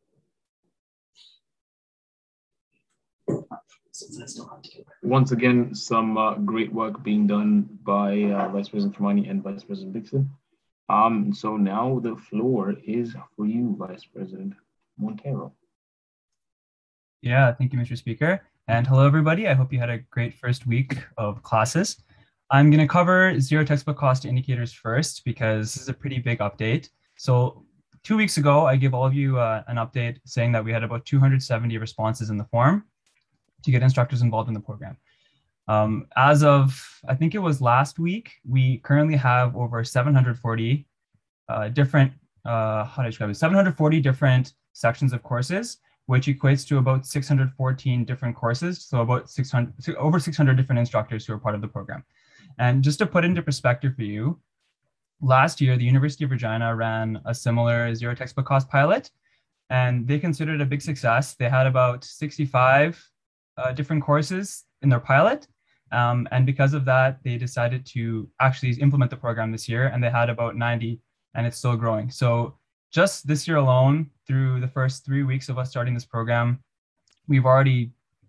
me. Once again, some uh, great work being done by uh, Vice President Kimani and Vice President Dixon. Um, so now the floor is for you, Vice President Montero. Yeah, thank you, Mister Speaker. And hello, everybody. I hope you had a great first week of classes. I'm going to cover zero textbook cost indicators first because this is a pretty big update. So two weeks ago, I gave all of you uh, an update saying that we had about two hundred seventy responses in the form to get instructors involved in the program. Um, as of, I think it was last week, we currently have over seven hundred forty uh, different, uh, how do I describe it, seven hundred forty different sections of courses which equates to about six hundred fourteen different courses. So about six hundred, over six hundred different instructors who are part of the program. And just to put into perspective for you, last year, the University of Regina ran a similar zero textbook cost pilot, and they considered it a big success. They had about sixty-five uh, different courses in their pilot. Um, and because of that, they decided to actually implement the program this year, and they had about ninety, and it's still growing. So just this year alone, through the first three weeks of us starting this program, we've already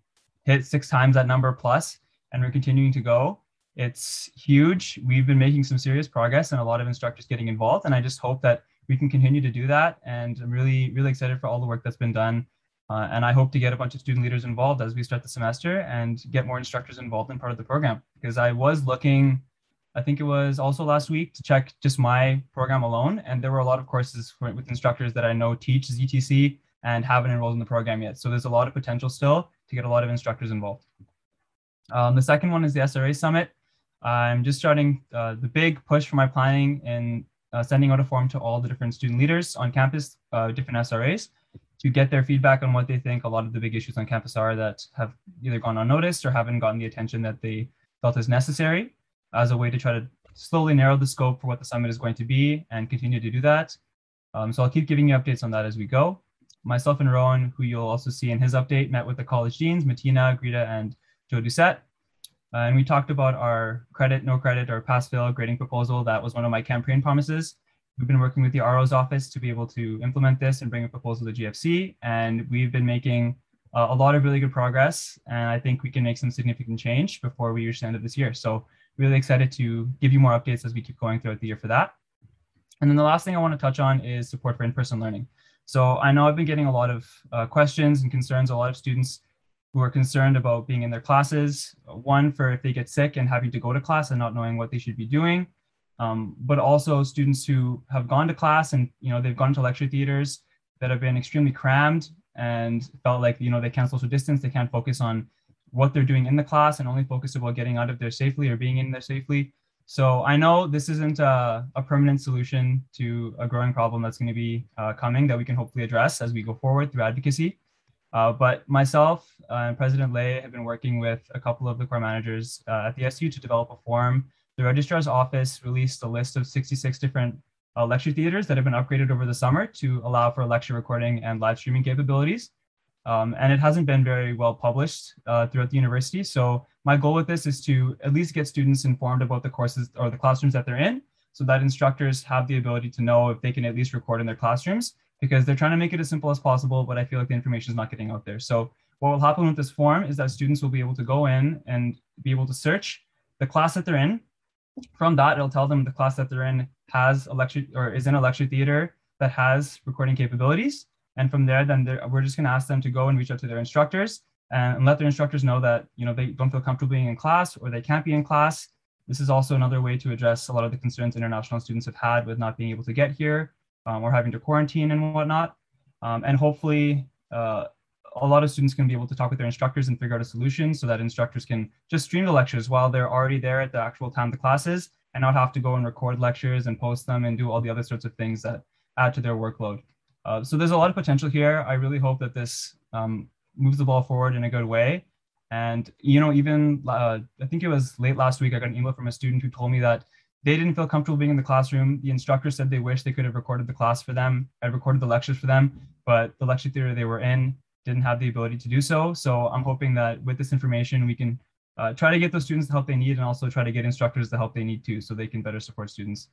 hit six times that number plus, and we're continuing to go. It's huge. We've been making some serious progress and a lot of instructors getting involved. And I just hope that we can continue to do that. And I'm really, really excited for all the work that's been done. Uh, and I hope to get a bunch of student leaders involved as we start the semester and get more instructors involved in part of the program. Because I was looking, I think it was also last week, to check just my program alone. And there were a lot of courses for, with instructors that I know teach Z T C and haven't enrolled in the program yet. So there's a lot of potential still to get a lot of instructors involved. Um, the second one is the S R A Summit. I'm just starting uh, the big push for my planning in uh, sending out a form to all the different student leaders on campus, uh, different S R As, to get their feedback on what they think a lot of the big issues on campus are that have either gone unnoticed or haven't gotten the attention that they felt is necessary, as a way to try to slowly narrow the scope for what the summit is going to be and continue to do that. Um, so I'll keep giving you updates on that as we go. Myself and Rowan, who you'll also see in his update, met with the college deans, Matina, Greta, and Joe Doucette. Uh, and we talked about our credit, no credit, or pass-fail grading proposal. That was one of my campaign promises. We've been working with the R O's office to be able to implement this and bring a proposal to G F C. And we've been making uh, a lot of really good progress. And I think we can make some significant change before we reach the end of this year. So really excited to give you more updates as we keep going throughout the year for that. And then the last thing I want to touch on is support for in-person learning. So I know I've been getting a lot of uh, questions and concerns, a lot of students who are concerned about being in their classes, one for if they get sick and having to go to class and not knowing what they should be doing, um, but also students who have gone to class and, you know, they've gone to lecture theaters that have been extremely crammed and felt like, you know, they can't social distance, they can't focus on what they're doing in the class and only focus about getting out of there safely or being in there safely. So I know this isn't a, a permanent solution to a growing problem that's going to be uh, coming that we can hopefully address as we go forward through advocacy. Uh, but myself uh, and President Lay have been working with a couple of the core managers uh, at the S U to develop a form. The registrar's office released a list of sixty-six different uh, lecture theaters that have been upgraded over the summer to allow for lecture recording and live streaming capabilities. Um, and it hasn't been very well published uh, throughout the university. So my goal with this is to at least get students informed about the courses or the classrooms that they're in, so that instructors have the ability to know if they can at least record in their classrooms, because they're trying to make it as simple as possible, but I feel like the information is not getting out there. So what will happen with this form is that students will be able to go in and be able to search the class that they're in. From that, it'll tell them the class that they're in has a lecture or is in a lecture theater that has recording capabilities. And from there, then we're just going to ask them to go and reach out to their instructors and let their instructors know that, you know, they don't feel comfortable being in class or they can't be in class. This is also another way to address a lot of the concerns international students have had with not being able to get here um, or having to quarantine and whatnot. Um, and hopefully uh, a lot of students can be able to talk with their instructors and figure out a solution so that instructors can just stream the lectures while they're already there at the actual time of the classes and not have to go and record lectures and post them and do all the other sorts of things that add to their workload. Uh, so there's a lot of potential here. I really hope that this um, moves the ball forward in a good way. And, you know, even uh, I think it was late last week, I got an email from a student who told me that they didn't feel comfortable being in the classroom. The instructor said they wish they could have recorded the class for them. I recorded the lectures for them, but the lecture theater they were in didn't have the ability to do so. So I'm hoping that with this information, we can uh, try to get those students the help they need and also try to get instructors the help they need too, so they can better support students.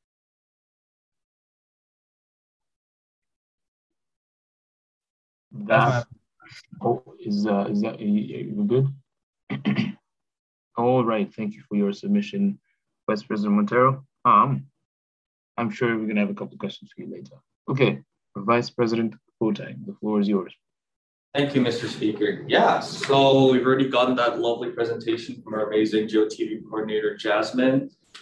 That oh, is uh, is that you, you good? All right, thank you for your submission, Vice President Montero. Um, I'm sure we're gonna have a couple of questions for you later. Okay, Vice President Boateng, the floor is yours. Thank you, Mister Speaker. Yeah, so we've already gotten that lovely presentation from our amazing GeoTV coordinator, Jasmine.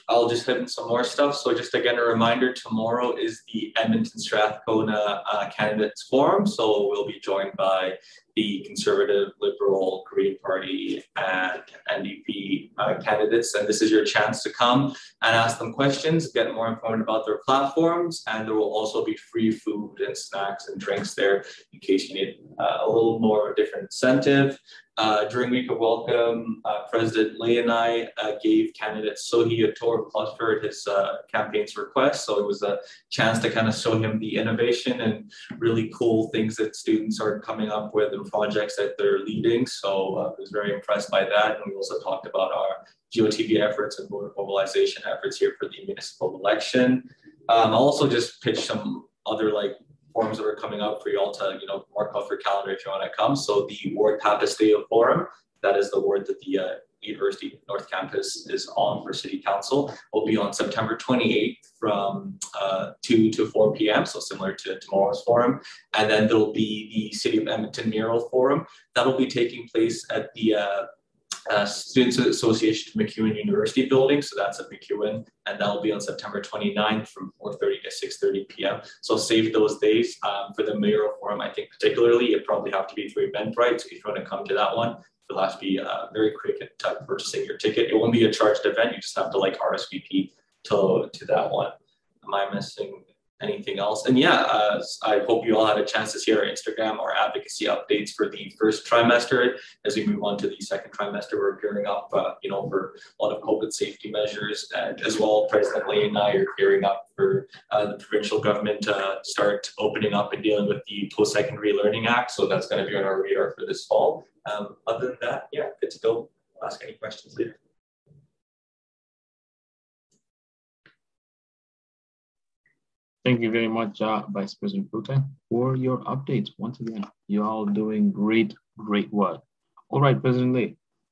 I'll just hit some more stuff. So just again, a reminder, tomorrow is the Edmonton Strathcona uh, Candidates Forum. So we'll be joined by the Conservative, Liberal, Green Party, and N D P uh, candidates. And this is your chance to come and ask them questions, get more informed about their platforms, and there will also be free food and snacks and drinks there in case you need uh, a little more of a different incentive. Uh, during Week of Welcome, uh, President Lee and I uh, gave candidate Sohi a tour of Clutterford his uh, campaign's request. So it was a chance to kind of show him the innovation and really cool things that students are coming up with and projects that they're leading. So uh, I was very impressed by that. And we also talked about our G O T V efforts and voter mobilization efforts here for the municipal election. Um, I'll also just pitch some other like forums that are coming up for you all to, you know, mark off your calendar if you want to come. So the Ward Papasteo Forum, that is the ward that the uh, University North Campus is on for City Council, will be on September twenty-eighth from uh, two to four p m, so similar to tomorrow's forum. And then there'll be the City of Edmonton Mural Forum. That'll be taking place at the uh, Uh, Students Association of MacEwan University building, so that's at MacEwan, and that will be on September twenty-ninth from four thirty to six thirty p m So save those days. Um, for the mural forum, I think particularly it probably have to be through Eventbrite. So if you want to come to that one, you'll have to be uh, very quick at uh, purchasing your ticket. It won't be a charged event. You just have to like R S V P to to that one. Am I missing anything else? And yeah, uh, I hope you all had a chance to see our Instagram or advocacy updates for the first trimester. As we move on to the second trimester, we're gearing up, uh, you know, for a lot of COVID safety measures, and as well, President Lee and I are gearing up for uh, the provincial government to uh, start opening up and dealing with the Post-Secondary Learning Act. So that's going to be on our radar for this fall. Um, other than that, yeah, good to go. I'll ask any questions later. Thank you very much, uh, Vice President Putin, for your updates. Once again, you all doing great, great work. All right, President Lee.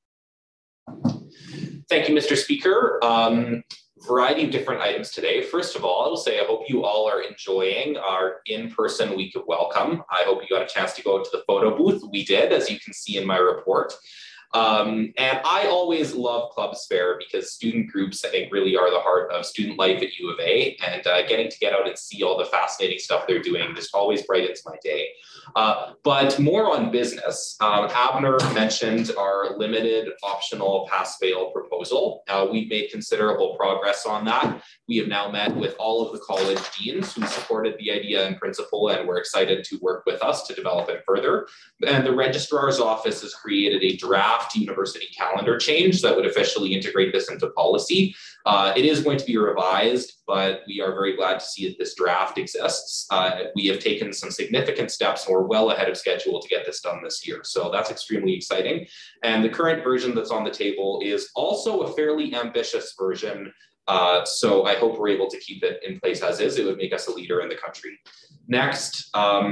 Thank you, Mister Speaker. Um, variety of different items today. First of all, I will say I hope you all are enjoying our in-person week of welcome. I hope you got a chance to go to the photo booth. We did, as you can see in my report. Um, and I always love Clubs Fair because student groups, I think, really are the heart of student life at U of A, and uh, getting to get out and see all the fascinating stuff they're doing just always brightens my day. Uh, but more on business, um, Abner mentioned our limited optional pass-fail proposal. Uh, we've made considerable progress on that. We have now met with all of the college deans who supported the idea in principle and were excited to work with us to develop it further. And the registrar's office has created a draft university calendar change that would officially integrate this into policy. Uh, it is going to be revised, but we are very glad to see that this draft exists. Uh, we have taken some significant steps and we're well ahead of schedule to get this done this year. So that's extremely exciting. And the current version that's on the table is also a fairly ambitious version. Uh, so I hope we're able to keep it in place as is. It would make us a leader in the country. Next, um,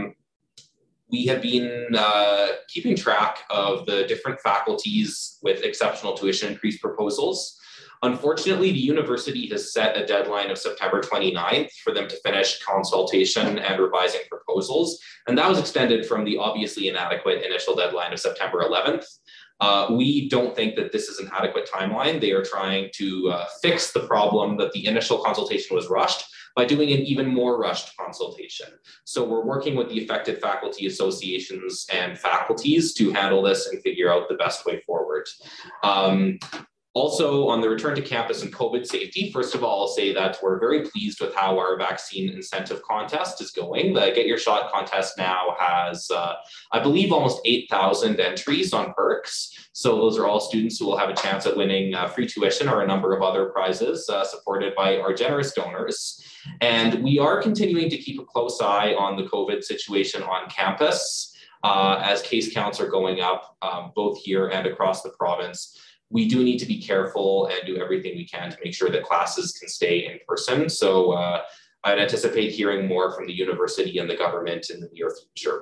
we have been uh, keeping track of the different faculties with exceptional tuition increase proposals. Unfortunately, the university has set a deadline of September twenty-ninth for them to finish consultation and revising proposals. And that was extended from the obviously inadequate initial deadline of September eleventh. Uh, we don't think that this is an adequate timeline. They are trying to uh, fix the problem that the initial consultation was rushed by doing an even more rushed consultation. So we're working with the affected faculty associations and faculties to handle this and figure out the best way forward. Um, Also, on the return to campus and COVID safety, first of all, I'll say that we're very pleased with how our vaccine incentive contest is going. The Get Your Shot contest now has, uh, I believe, almost eight thousand entries on perks. So those are all students who will have a chance at winning uh, free tuition or a number of other prizes uh, supported by our generous donors. And we are continuing to keep a close eye on the COVID situation on campus uh, as case counts are going up um, both here and across the province. We do need to be careful and do everything we can to make sure that classes can stay in person. So uh, I'd anticipate hearing more from the university and the government in the near future.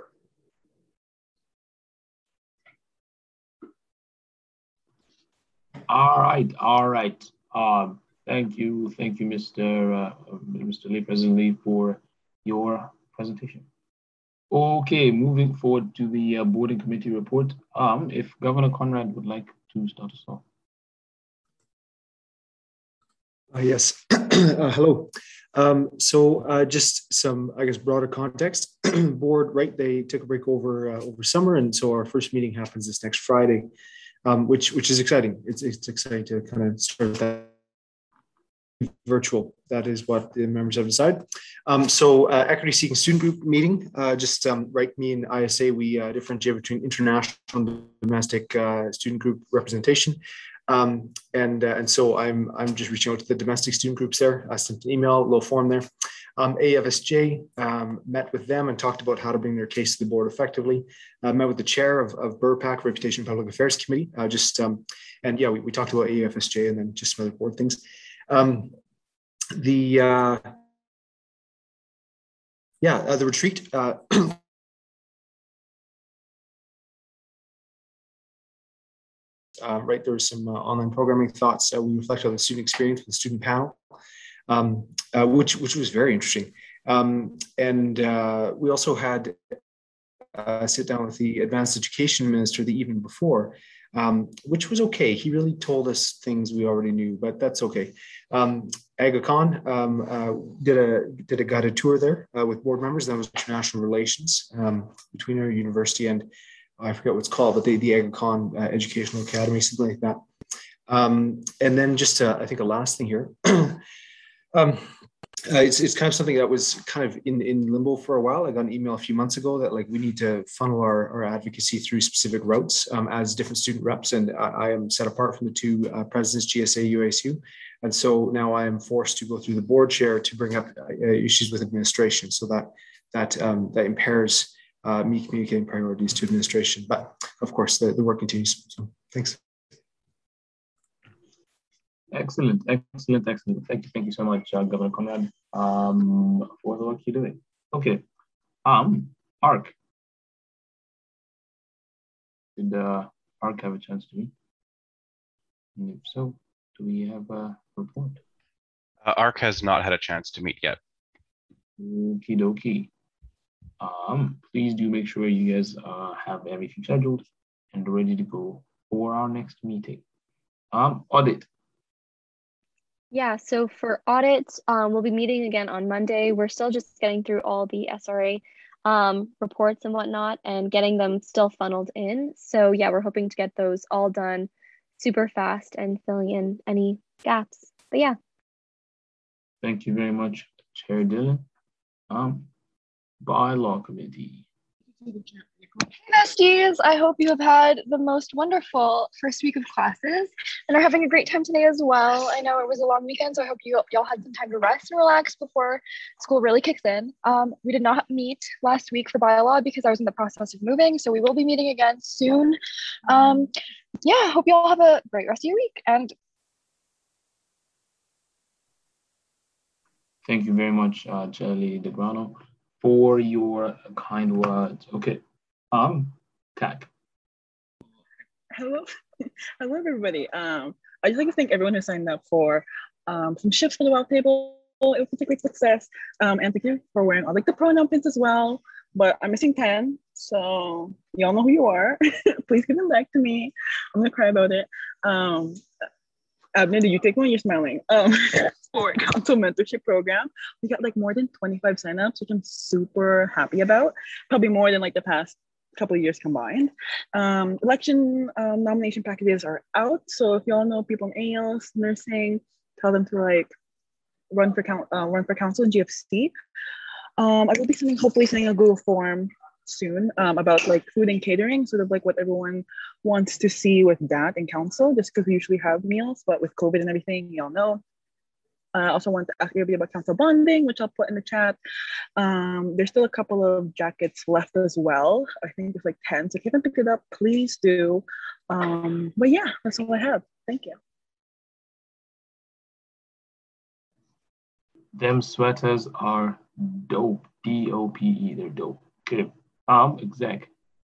All right, all right. Um, thank you, thank you, Mister Uh, Mister Lee, President Lee, for your presentation. Okay, moving forward to the uh, boarding committee report. Um, if Governor Conrad would like to start us off. Uh, yes. uh, hello. Um, so uh, just some, I guess, broader context. Board, right? They took a break over uh, over summer, and so our first meeting happens this next Friday, um, which which is exciting. It's it's exciting to kind of start that virtual. That is what the members have decided. Um, so uh, equity seeking student group meeting. Uh, just um, right, me and I S A, we uh, differentiate between international and domestic uh, student group representation. Um, and uh, and so I'm I'm just reaching out to the domestic student groups there. I sent an email, a little form there. Um, A F S J um, met with them and talked about how to bring their case to the board effectively. Uh, met with the chair of, of B R P A C, Reputation and Public Affairs Committee. Uh, just um, and yeah, we, we talked about A F S J and then just some other board things. Um, the uh, yeah, uh, the retreat. Uh, Uh, right, there was some uh, online programming thoughts. Uh, we reflected on the student experience with the student panel, um, uh, which which was very interesting. Um, and uh, we also had uh, sit down with the advanced education minister the evening before, um, which was okay. He really told us things we already knew, but that's okay. Um, AgaCon um, uh, did a did a guided tour there uh, with board members. That was international relations um, between our university and I forget what it's called, but the, the AgaCon uh, Educational Academy, something like that. Um, and then just, uh, I think a last thing here. um, uh, it's, it's kind of something that was kind of in, in limbo for a while. I got an email a few months ago that like we need to funnel our, our advocacy through specific routes um, as different student reps. And I, I am set apart from the two uh, presidents, G S A, U A S U. And so now I am forced to go through the board chair to bring up uh, issues with administration. So that, that, um, that impairs Uh, me communicating priorities to administration, but of course the, the work continues. So thanks. Excellent, excellent, excellent. Thank you, thank you so much, uh, Governor Conrad, um, for the work you're doing. Okay, um, Ark. Did uh, Ark have a chance to meet? And if so, do we have a report? Uh, Ark has not had a chance to meet yet. Okie dokie. Um, please do make sure you guys uh, have everything scheduled and ready to go for our next meeting. Um, audit. Yeah, so for audit, um, we'll be meeting again on Monday. We're still just getting through all the S R A um, reports and whatnot and getting them still funneled in. So yeah, we're hoping to get those all done super fast and filling in any gaps. But yeah. Thank you very much, Chair Dylan. Um, Bylaw Committee. Hey besties, I hope you have had the most wonderful first week of classes and are having a great time today as well. I know it was a long weekend, so I hope you y'all had some time to rest and relax before school really kicks in. Um, we did not meet last week for bylaw because I was in the process of moving, so we will be meeting again soon. Um, yeah, hope you all have a great rest of your week. And thank you very much, uh, Charlie DeGrano, for your kind words. Okay, um, Kat. Hello, hello everybody. Um, I just like to thank everyone who signed up for um, some shifts for the WOW table. It was a great success. Um, and thank you for wearing all like the pronoun pins as well. But I'm missing ten, so y'all know who you are. Please give them back to me. I'm gonna cry about it. Um, Abner, did you take one? You're smiling. Um, for council mentorship program, we got like more than twenty-five signups, which I'm super happy about. Probably more than like the past couple of years combined. Um, election um, nomination packages are out, so if y'all know people in A L S, nursing, tell them to like run for count, uh, run for council in G F C. Um, I will be sending, hopefully sending a Google form soon um, about like food and catering, sort of like what everyone wants to see with that in council, just because we usually have meals, but with COVID and everything, y'all know. I uh, also want to ask everybody about council bonding, which I'll put in the chat. Um, there's still a couple of jackets left as well. I think there's like ten, so if you haven't picked it up, please do. Um, but yeah, that's all I have. Thank you. Them sweaters are dope. D O P E, they're dope. Okay, um, exec.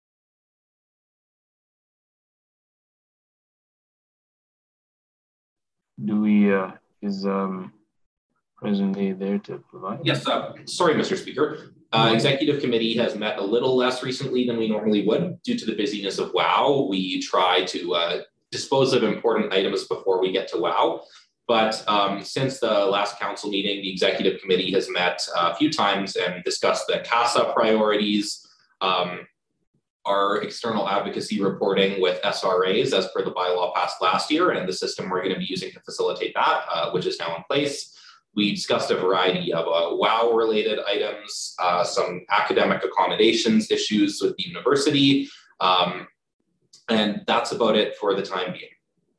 Do we, uh, is um, presently there to provide? Yes, uh, sorry, Mister Speaker. Uh, Executive Committee has met a little less recently than we normally would due to the busyness of WOW. We try to uh, dispose of important items before we get to WOW. But um, since the last council meeting, the executive committee has met a few times and discussed the CASA priorities, um, our external advocacy reporting with S R As as per the bylaw passed last year, and the system we're going to be using to facilitate that, uh, which is now in place. We discussed a variety of uh, WOW related items, uh, some academic accommodations issues with the university, um, and that's about it for the time being.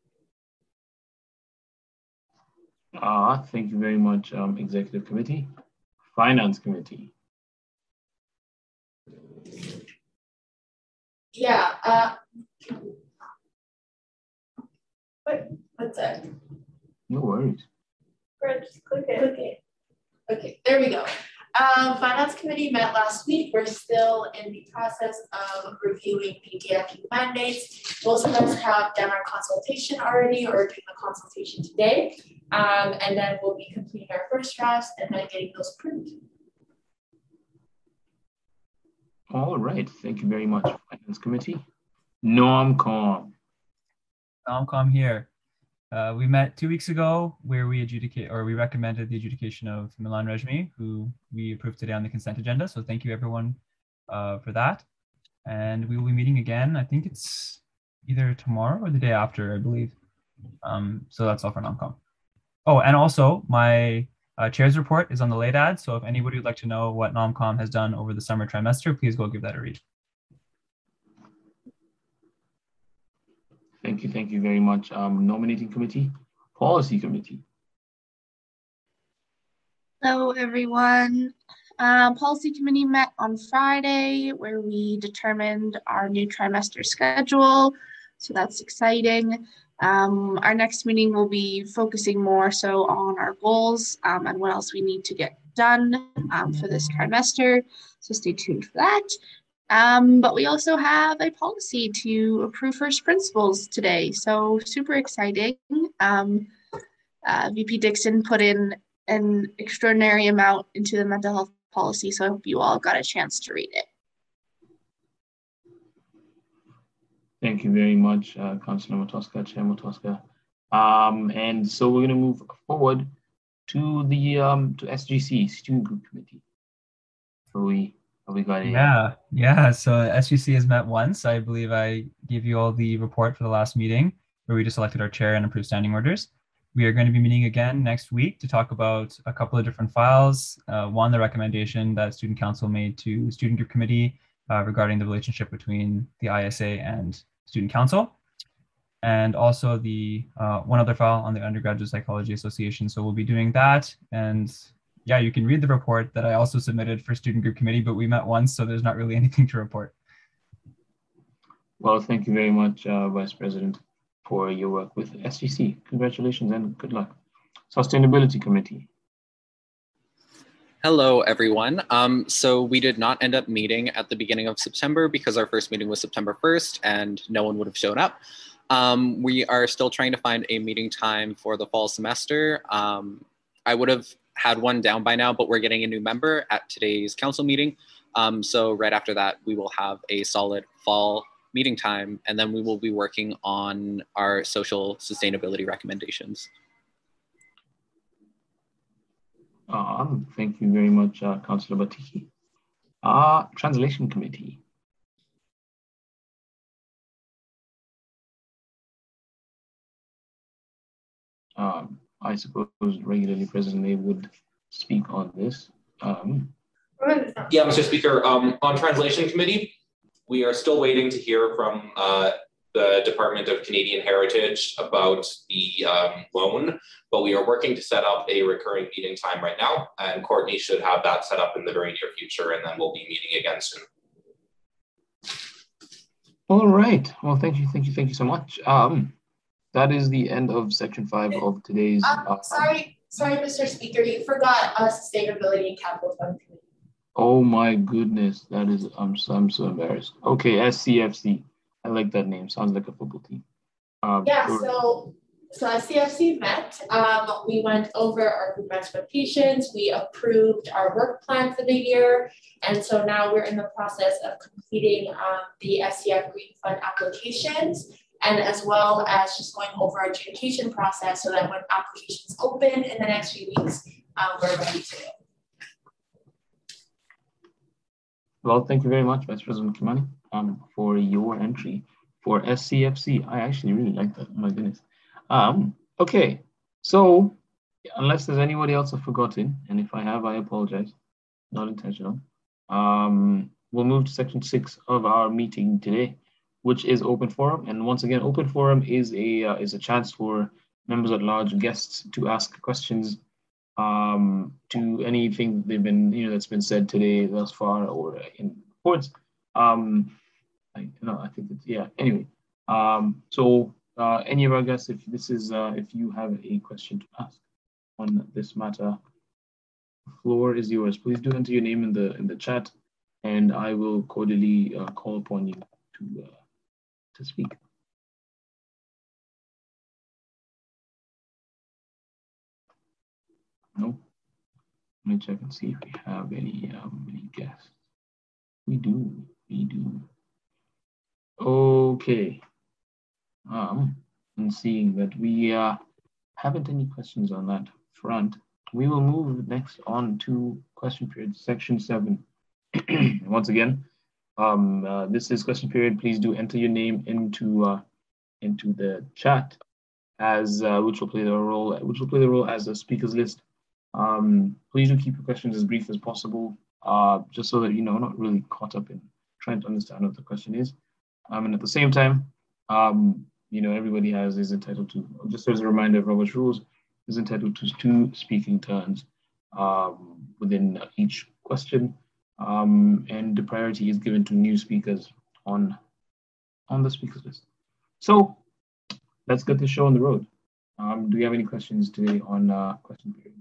Uh, thank you very much, um, Executive Committee. Finance Committee. Yeah. Uh, what, what's that? No worries. Just click it. Click it. Okay, there we go. Um, Finance Committee met last week. We're still in the process of reviewing P T F U mandates. Most of us have done our consultation already or doing the consultation today. Um, and then we'll be completing our first drafts and then getting those approved. All right, thank you very much, Finance Committee. NOMCOM. NOMCOM here. Uh, we met two weeks ago where we adjudicate or we recommended the adjudication of Milan Rejmi, who we approved today on the consent agenda. So thank you everyone uh, for that. And we will be meeting again. I think it's either tomorrow or the day after, I believe. Um, so that's all for NOMCOM. Oh, and also my uh, chair's report is on the late ad. So if anybody would like to know what NOMCOM has done over the summer trimester, please go give that a read. Thank you, thank you very much. Um, Nominating Committee, Policy Committee. Hello, everyone. Um, Policy Committee met on Friday where we determined our new trimester schedule. So that's exciting. Um, our next meeting will be focusing more so on our goals um, and what else we need to get done um, for this trimester. So stay tuned for that. Um, but we also have a policy to approve first principles today. So super exciting. Um, uh, V P Dixon put in an extraordinary amount into the mental health policy. So I hope you all got a chance to read it. Thank you very much, uh, Councilor Matoska, Chair Matoska. Um, and so we're going to move forward to the um, to S G C, Student Group Committee. So we we got it. Yeah, yeah. So S G C has met once. I believe I gave you all the report for the last meeting where we just elected our chair and approved standing orders. We are going to be meeting again next week to talk about a couple of different files. Uh, one, the recommendation that Student Council made to Student Group Committee uh, regarding the relationship between the I S A and Student Council, and also the uh, one other file on the Undergraduate Psychology Association. So we'll be doing that. And yeah, you can read the report that I also submitted for Student Group Committee, but we met once, so there's not really anything to report. Well, thank you very much, uh, Vice President, for your work with S G C. Congratulations and good luck. Sustainability Committee. Hello, everyone. Um, so we did not end up meeting at the beginning of September because our first meeting was September first and no one would have shown up. Um, we are still trying to find a meeting time for the fall semester. Um, I would have had one down by now, but we're getting a new member at today's council meeting. Um, so right after that, we will have a solid fall meeting time, and then we will be working on our social sustainability recommendations. Um, thank you very much, uh, Councillor Batiki. Uh, Translation Committee. Um, I suppose regularly President May would speak on this. Um, yeah, Mister Speaker, um, on Translation Committee, we are still waiting to hear from uh, the Department of Canadian Heritage about the um, loan, but we are working to set up a recurring meeting time right now, and Courtney should have that set up in the very near future, and then we'll be meeting again soon. All right. Well, thank you, thank you, thank you so much. Um, that is the end of section five of today's. Um, uh, sorry, sorry, Mister Speaker, you forgot uh, Sustainability and Capital Fund Committee. Oh my goodness, that is, I'm so, I'm so embarrassed. Okay, S C F C. I like that name. Sounds like a football team. Um, yeah, sure. so so S C F C met. Um, we went over our group expectations. We approved our work plan for the year, and so now we're in the process of completing um, the S C F Green Fund applications. and as well as just going over our adjudication process so that when applications open in the next few weeks, um, we're ready to go. Well, thank you very much, Vice President Kimani, um, for your entry for S C F C. I actually really like that. Oh my goodness. Um, okay, so unless there's anybody else I've forgotten, and if I have, I apologize. Not intentional. Um, we'll move to section six of our meeting today, which is open forum. And once again, open forum is a uh, is a chance for members at large, guests, to ask questions um, to anything they've been, you know, that's been said today thus far or in reports. Um, I, you know, I think that, yeah. Anyway, um, so uh, any of our guests, if this is, uh, if you have a question to ask on this matter, the floor is yours. Please do enter your name in the in the chat, and I will cordially uh, call upon you to uh, to speak. No. Let me check and see if we have any um, any guests. We do. We do. Okay. Um, and seeing that we uh, haven't any questions on that front, we will move next on to question period, section seven. Once again, um, uh, this is question period. Please do enter your name into uh, into the chat, as uh, which will play the role which will play the role as a speakers list. Um, please do keep your questions as brief as possible, uh, just so that you know not really caught up in trying to understand what the question is. Um, and at the same time, um, you know, everybody has is entitled to, just as a reminder of Robert's rules, is entitled to two speaking turns um, within each question, um, and the priority is given to new speakers on on the speakers list. So let's get the show on the road. Um, do we have any questions today on uh, question period?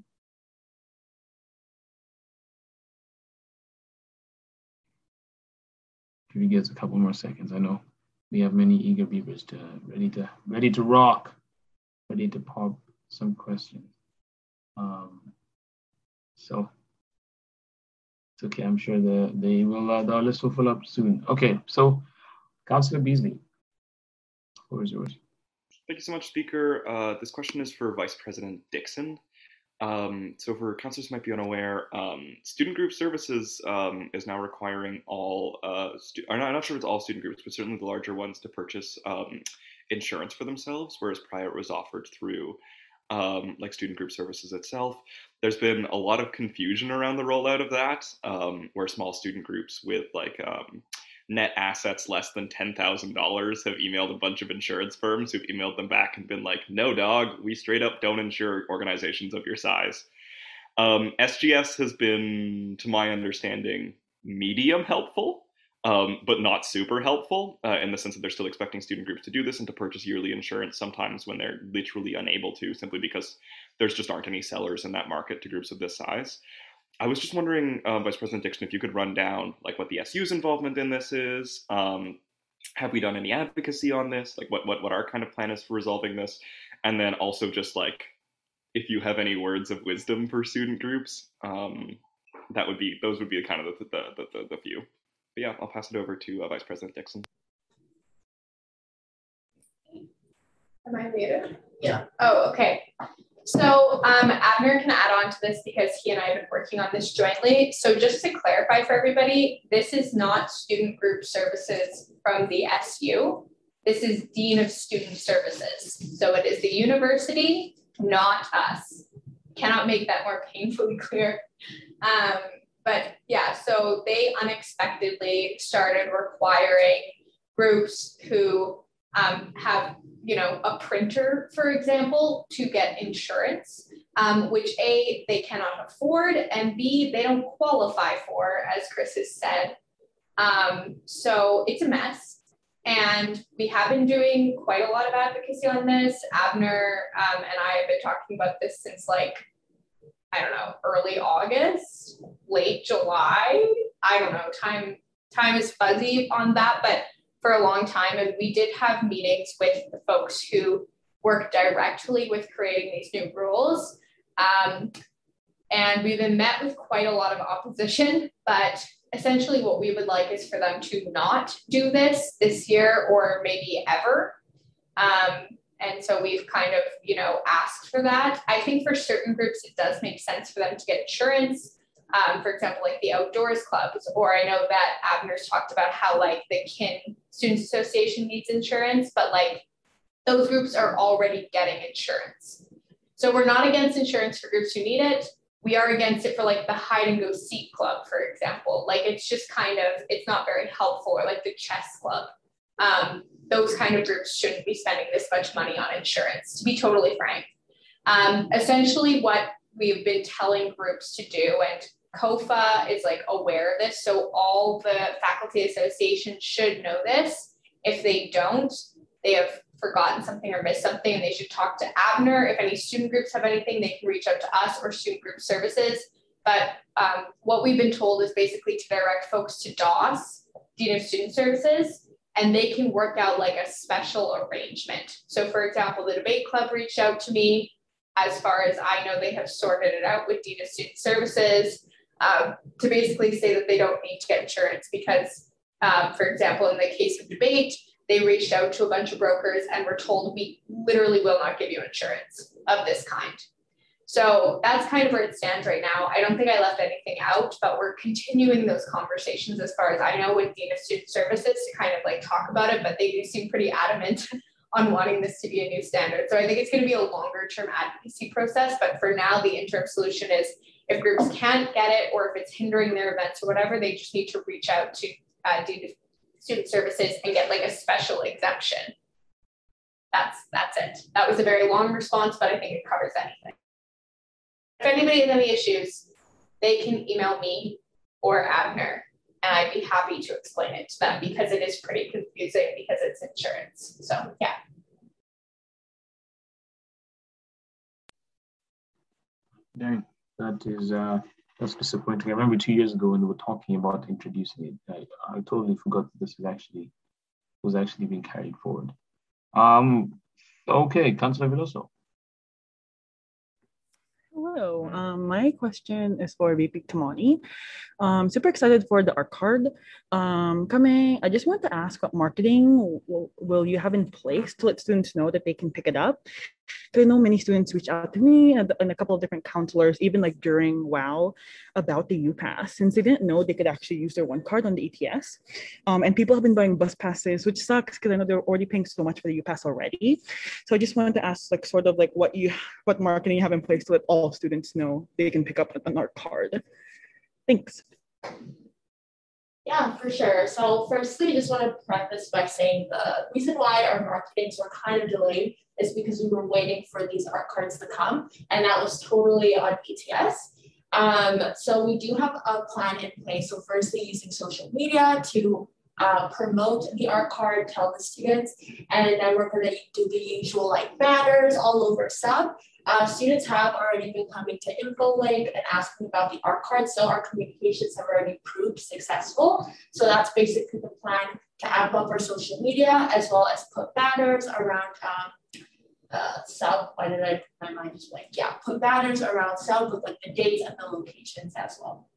Give you guys a couple more seconds. I know we have many eager beavers to ready to ready to rock, ready to pop some questions. Um, so it's okay. I'm sure the they will uh, the list will fill up soon. Okay, so Councillor Beasley, the floor is yours. Thank you so much, Speaker. Uh, this question is for Vice President Dixon. Um, so for councillors who might be unaware, um, Student Group Services um, is now requiring all, uh, stu- I'm not sure if it's all student groups, but certainly the larger ones to purchase um, insurance for themselves, whereas prior it was offered through um, like Student Group Services itself. There's been a lot of confusion around the rollout of that, um, where small student groups with like um, net assets less than ten thousand dollars have emailed a bunch of insurance firms who've emailed them back and been like, no, dog, we straight up don't insure organizations of your size. Um, S G S has been, to my understanding, medium helpful, um, but not super helpful uh, in the sense that they're still expecting student groups to do this and to purchase yearly insurance sometimes when they're literally unable to, simply because there's just aren't any sellers in that market to groups of this size. I was just wondering, uh, Vice President Dixon, if you could run down like what the S U's involvement in this is. Um, have we done any advocacy on this? Like what, what, what our kind of plan is for resolving this? And then also just like, if you have any words of wisdom for student groups, um, that would be, those would be kind of the, the, the, the, the few. But yeah, I'll pass it over to uh, Vice President Dixon. Am I muted? Yeah. Oh, okay. So um, Abner can add on to this because he and I have been working on this jointly. So just to clarify for everybody, this is not Student Group Services from the S U. This is Dean of Student Services. So it is the university, not us. Cannot make that more painfully clear. Um, but yeah, so they unexpectedly started requiring groups who um, have you know, a printer, for example, to get insurance, um, which A, they cannot afford, and B, they don't qualify for, as Chris has said. Um, so it's a mess. And we have been doing quite a lot of advocacy on this. Abner um, and I have been talking about this since like, I don't know, early August, late July. I don't know, time, time is fuzzy on that, but for a long time, and we did have meetings with the folks who work directly with creating these new rules. Um, and we've been met with quite a lot of opposition, but essentially what we would like is for them to not do this this year or maybe ever. Um, and so we've kind of, you know, asked for that. I think for certain groups, it does make sense for them to get insurance. Um, for example, like the outdoors clubs, or I know that Abner's talked about how like the Kin Students Association needs insurance, but like those groups are already getting insurance. So we're not against insurance for groups who need it. We are against it for like the hide and go seek club, for example. Like it's just kind of, it's not very helpful, or like the chess club. Um, those kind of groups shouldn't be spending this much money on insurance, to be totally frank. Um, essentially what we've been telling groups to do, and C O F A is like aware of this, so all the faculty associations should know this. If they don't, they have forgotten something or missed something, and they should talk to Abner. If any student groups have anything, they can reach out to us or student group services. But um, what we've been told is basically to direct folks to D O S, Dean of Student Services, and they can work out like a special arrangement. So for example, the debate club reached out to me. As far as I know, they have sorted it out with Dean of Student Services um, to basically say that they don't need to get insurance because, um, for example, in the case of debate, they reached out to a bunch of brokers and were told we literally will not give you insurance of this kind. So that's kind of where it stands right now. I don't think I left anything out, but we're continuing those conversations as far as I know with Dean of Student Services to kind of like talk about it, but they do seem pretty adamant on wanting this to be a new standard. So I think it's going to be a longer term advocacy process, but for now, the interim solution is if groups can't get it or if it's hindering their events or whatever, they just need to reach out to uh, Dean of Student Services and get like a special exemption. That's, that's it. That was a very long response, but I think it covers anything. If anybody has any issues, they can email me or Abner, and I'd be happy to explain it to them because it is pretty confusing because it's insurance. So yeah. Dang, that is uh, that's disappointing. I remember two years ago when they were talking about introducing it. I, I totally forgot that this was actually was actually being carried forward. Um, okay, Councillor Veloso. Hello, um, my question is for V P Kimani. Um, super excited for the art card. Um, coming, I just want to ask what marketing will, will you have in place to let students know that they can pick it up? I know many students reach out to me and, and a couple of different counselors, even like during WOW, about the UPass, since they didn't know they could actually use their one card on the E T S. Um, and people have been buying bus passes, which sucks because I know they're already paying so much for the UPass already. So I just wanted to ask, like, sort of like what you, what marketing you have in place to let all students know they can pick up an art card. Thanks. Yeah, for sure. So firstly, I just want to preface by saying the reason why our marketings were kind of delayed is because we were waiting for these art cards to come, and that was totally on E T S. Um, so we do have a plan in place. So firstly, using social media to uh, promote the art card, tell the students, and then we're going to do the usual like banners all over Sub. Uh, students have already been coming to InfoLink and asking about the art card, so our communications have already proved successful. So that's basically the plan, to amp up our social media as well as put banners around um, uh, South. Why did I, my mind just like, yeah, put banners around South with like the dates and the locations as well.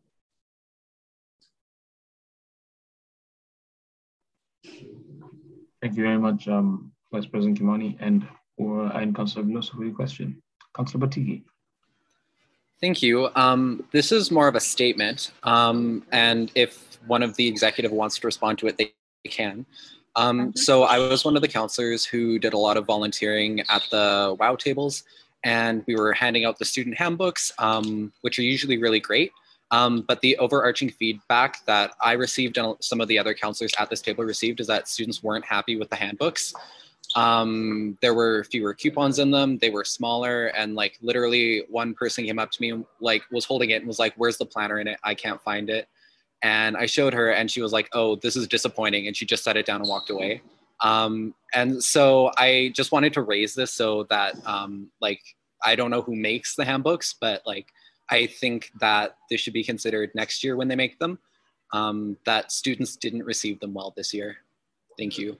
Thank you very much, um, Vice President Kimani, and or and Councillor Veloso for your question. Councillor Batigi. Thank you. Um, this is more of a statement, um, and if one of the executive wants to respond to it, they can. Um, so I was one of the counselors who did a lot of volunteering at the WOW tables, and we were handing out the student handbooks, um, which are usually really great. Um, but the overarching feedback that I received and some of the other counselors at this table received is that students weren't happy with the handbooks. Um, there were fewer coupons in them, they were smaller, and like literally one person came up to me, like was holding it and was like, where's the planner in it? I can't find it. And I showed her and she was like, oh, this is disappointing. And she just set it down and walked away. Um, and so I just wanted to raise this so that um, like, I don't know who makes the handbooks, but like, I think that this should be considered next year when they make them, um, that students didn't receive them well this year. Thank you.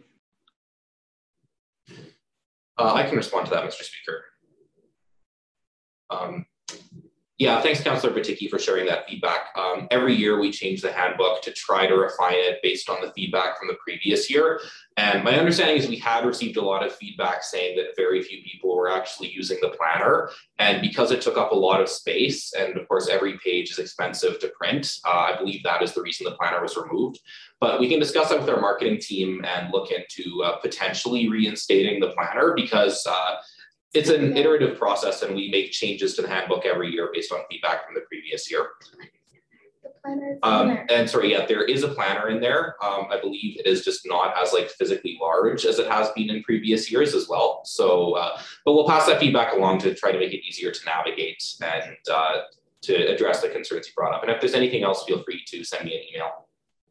Uh, I can respond to that, Mister Speaker. Um, Yeah, thanks, Councillor Batiki, for sharing that feedback. Um, every year we change the handbook to try to refine it based on the feedback from the previous year. And my understanding is we had received a lot of feedback saying that very few people were actually using the planner. And because it took up a lot of space, and of course every page is expensive to print, uh, I believe that is the reason the planner was removed. But we can discuss that with our marketing team and look into uh, potentially reinstating the planner, because uh, it's an iterative process and we make changes to the handbook every year based on feedback from the previous year. The planner is Um, in there. and sorry, yeah, there is a planner in there. Um, I believe it is just not as like physically large as it has been in previous years as well. So, uh, but we'll pass that feedback along to try to make it easier to navigate and uh, to address the concerns you brought up. And if there's anything else, feel free to send me an email.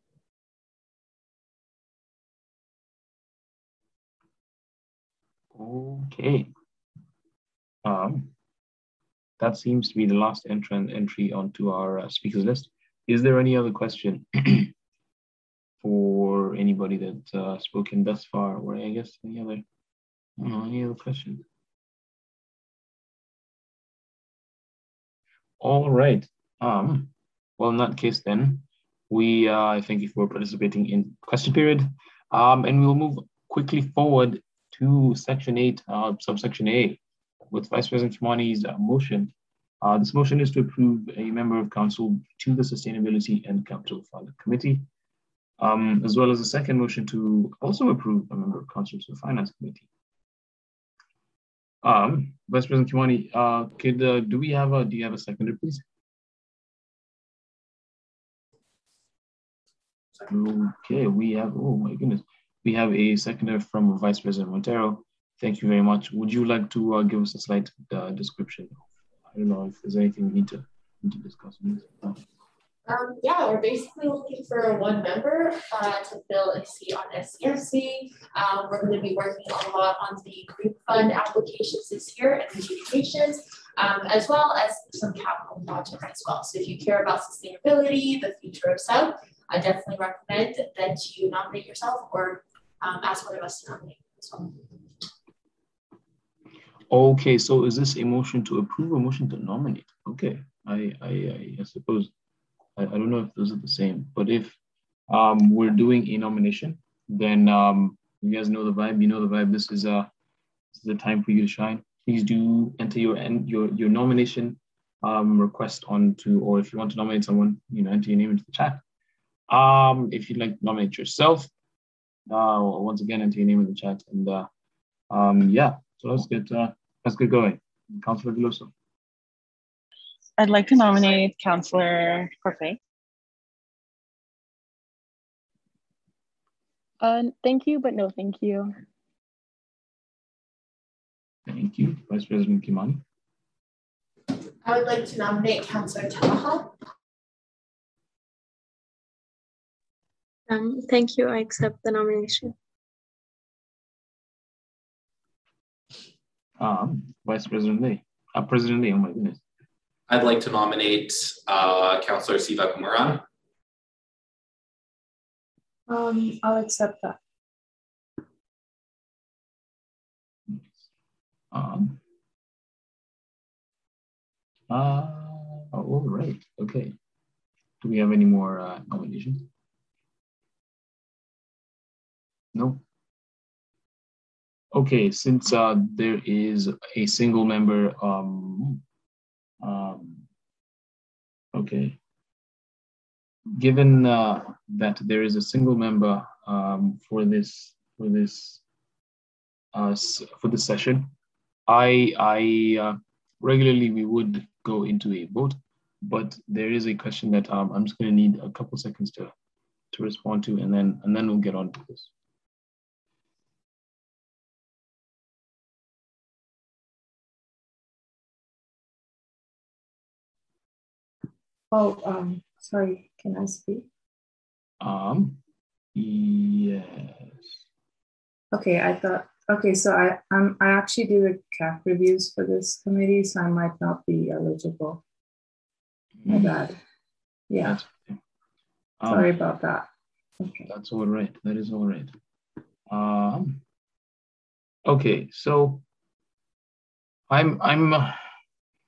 Okay. Um, that seems to be the last entrant entry onto our uh, speakers list. Is there any other question for anybody that uh, spoken thus far, or I guess any other, I don't know, any other questions? All right. Um, well, in that case, then we uh, thank you for participating in question period, um, and we'll move quickly forward to section eight, uh, subsection A, with Vice President Kimani's uh, motion. Uh, this motion is to approve a member of council to the Sustainability and Capital Fund Committee, um, as well as a second motion to also approve a member of council to the Finance Committee. Um, Vice President Kimani, uh, could, uh, do we have a, do you have a seconder, please? Okay, we have, oh my goodness. We have a seconder from Vice President Montero. Thank you very much. Would you like to uh, give us a slight uh, description? I don't know if there's anything we need to, need to discuss on this. Uh, Um, yeah, we're basically looking for one member uh, to fill a seat on S C F C. Um, we're going to be working a lot on the group fund applications this year and adjudications, um, as well as some capital projects as well. So if you care about sustainability, the future of South, I definitely recommend that you nominate yourself or um, ask one of us to nominate as well. Okay, so is this a motion to approve or motion to nominate? Okay, I, I, I suppose. I don't know if those are the same, but if um, we're doing a nomination, then um, you guys know the vibe. You know the vibe. This is a this is the time for you to shine. Please do enter your your your nomination um, request onto, or if you want to nominate someone, you know, enter your name into the chat. Um, if you'd like to nominate yourself, uh, once again, enter your name in the chat. And uh, um, yeah, so let's get uh, let's get going. Councillor Veloso. I'd like to nominate Councillor Corfe. Uh, thank you, but no thank you. Thank you. Vice President Kimani. I would like to nominate Councillor Talaha. Um, thank you. I accept the nomination. Um, Vice President Lee. Uh, President Lee, oh my goodness. I'd like to nominate uh, Councillor Siva Kumaran. Um, I'll accept that. Um, uh, all right, okay. Do we have any more uh, nominations? No. Okay, since uh, there is a single member, um, um, okay. Given uh, that there is a single member um, for this for this uh, for this session, I I uh, regularly we would go into a vote, but there is a question that um, I'm just going to need a couple seconds to to respond to, and then and then we'll get on to this. Oh, um, sorry, can I speak? Um, yes. Okay, I thought, okay, so I, I'm, I actually do the C A F reviews for this committee, so I might not be eligible. My bad. Yeah. Um, Sorry about that. Okay. That's all right. That is all right. Um, okay, so I'm, I'm, uh,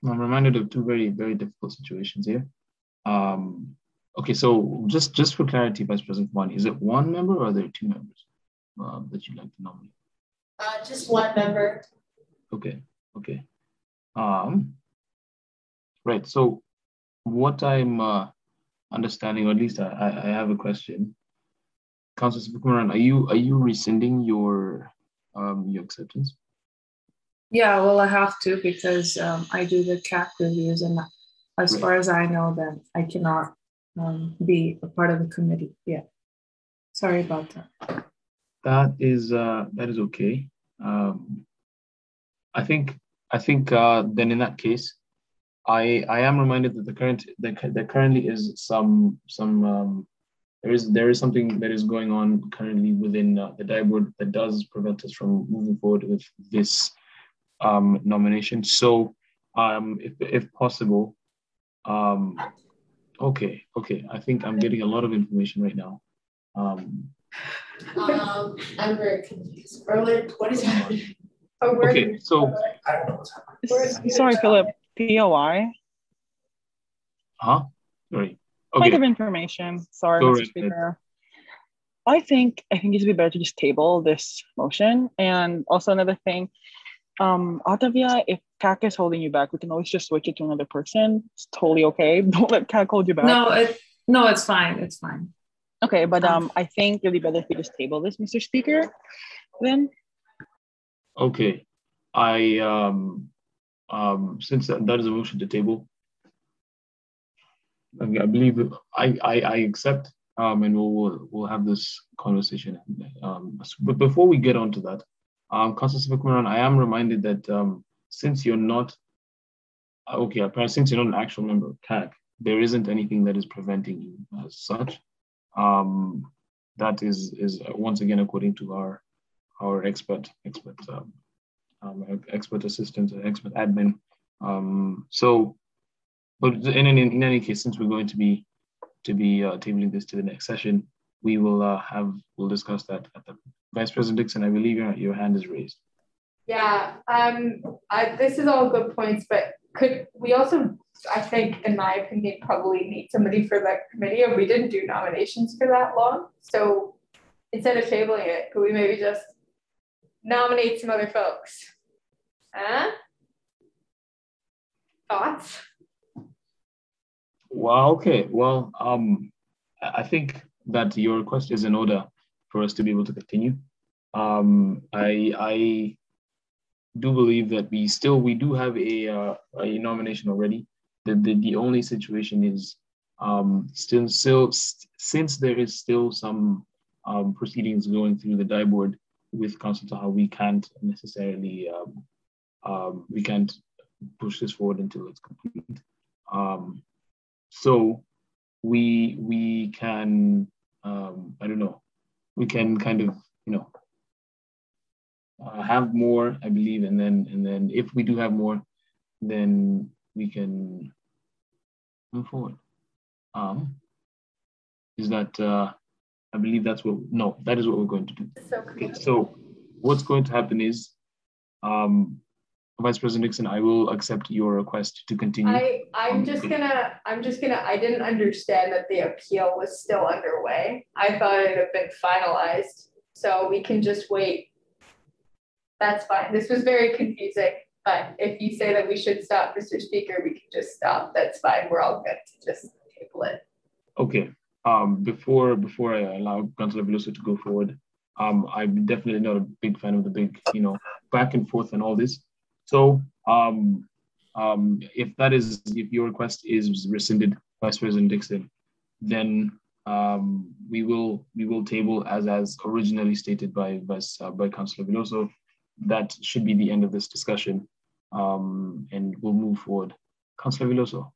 I'm reminded of two very, very difficult situations here. Um, okay, so just, just for clarity, Vice President One, is it one member or are there two members uh, that you'd like to nominate? Uh, just one member. Okay, okay. Um, right, so what I'm uh, understanding, or at least I, I have a question. Councilor Sukumaran, are you are you rescinding your um, your acceptance? Yeah, well, I have to because um, I do the C A C reviews, and as Right. far as I know, then I cannot um, be a part of the committee. Yeah, sorry about that. That is uh, that is okay. Um, I think I think uh, then in that case, I I am reminded that the current that there currently is some some um, there is there is something that is going on currently within uh, the D I board that does prevent us from moving forward with this um, nomination. So um, if if possible, um, okay okay, I think I'm getting a lot of information right now. Um, Um, I'm very confused. Berlin, what is happening? Oh, we're okay, so I don't know what's happening. Sorry, Philip. P O I. huh? Sorry. Point Okay. of information. Sorry, Go Mister right Speaker. I think I think it would be better to just table this motion. And also another thing, um, Otavia, if C A C is holding you back, we can always just switch it to another person. It's totally okay. Don't let C A C hold you back. No, it no, it's fine. It's fine. Okay, but um, I think it'd be better if we just table this, Mister Speaker. Then. Okay, I um um since that, that is a motion to table, I, I believe I, I I accept um and we'll we'll, we'll have this conversation. Um, but before we get on to that, um, Councilor Sivikumaran, I am reminded that um since you're not okay, apparently since you're not an actual member of C A C, there isn't anything that is preventing you as such. Um, that is is once again according to our our expert expert um, um, expert assistant and expert admin. Um, so, but in, in in any case, since we're going to be to be uh, tabling this to the next session, we will uh, have we'll discuss that at the Vice President Dixon. I believe your your hand is raised. Yeah, um, I, this is all good points, but could we also, I think, in my opinion, probably need somebody for that committee, or we didn't do nominations for that long. So instead of tabling it, could we maybe just nominate some other folks? Huh? Thoughts? Well, okay. Well, um, I think that your request is in order for us to be able to continue. Um, I I do believe that we still we do have a uh, a nomination already. The, the the only situation is um still still since there is still some um proceedings going through the D I board with Council Taha, we can't necessarily um, um we can't push this forward until it's complete. Um, so we we can um I don't know, we can kind of you know Uh, have more, I believe, and then and then if we do have more, then we can move forward. Um, is that uh, I believe that's what no, that is what we're going to do. So, okay, so what's going to happen is, um, Vice President Dixon, I will accept your request to continue. I I'm um, just gonna I'm just gonna I didn't understand that the appeal was still underway. I thought it had been finalized, so we can just wait. That's fine. This was very confusing, but if you say that we should stop, Mister Speaker, we can just stop. That's fine. We're all good to just table it. Okay. Um, before before I allow Councilor Veloso to go forward, um, I'm definitely not a big fan of the big, you know, back and forth and all this. So, um, um, if that is if your request is rescinded, Vice President Dixon, then um, we will we will table as as originally stated by Vice uh, by Councilor Veloso. That should be the end of this discussion, um, and we'll move forward. Councilor Veloso.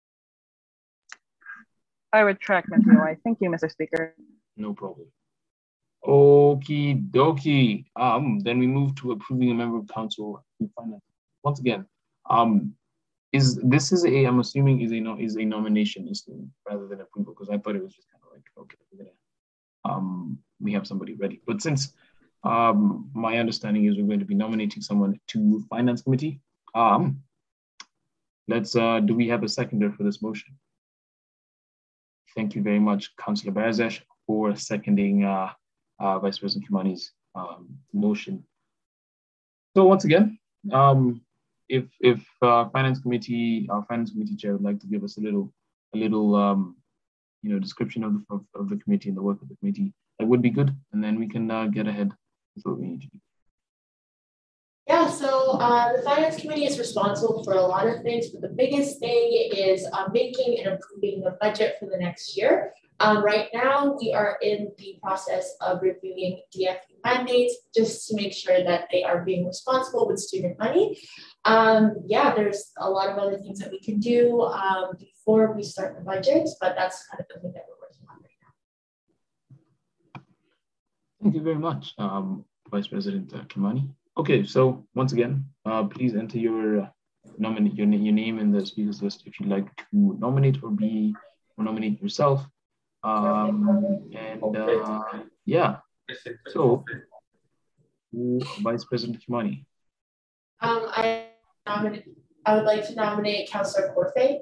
I retract my P O I. Thank you, Mister Speaker. No problem. Okie dokie. Um, then we move to approving a member of council in finance. Once again, um, is this is a I'm assuming is a no is a nomination instead rather than approval, because I thought it was just kind of like okay, we're gonna um we have somebody ready. But since um my understanding is we're going to be nominating someone to finance committee, um let's, uh, do we have a seconder for this motion? Thank you very much, Councillor Bayazesh, for seconding uh, uh, Vice President Kimani's um, motion. So once again, um, if if uh, Finance Committee, our Finance Committee Chair would like to give us a little, a little, um, you know, description of the of, of the committee and the work of the committee, that would be good, and then we can uh, get ahead with what we need to do. Yeah, so uh, the Finance Committee is responsible for a lot of things, but the biggest thing is uh, making and approving the budget for the next year. Um, right now, we are in the process of reviewing D F E mandates just to make sure that they are being responsible with student money. Um, yeah, there's a lot of other things that we can do um, before we start the budget, but that's kind of the thing that we're working on right now. Thank you very much, um, Vice President uh, Kimani. Okay, so once again, uh, please enter your uh, nominate your, your name in the speakers list if you'd like to nominate or be or nominate yourself. Um, and uh, yeah, so Vice President Kimani. Um, I nominate. I would like to nominate Councillor Corfe.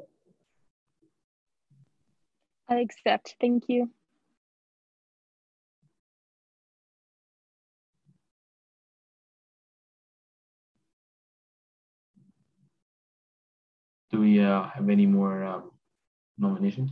I accept. Thank you. Do we uh, have any more um, nominations?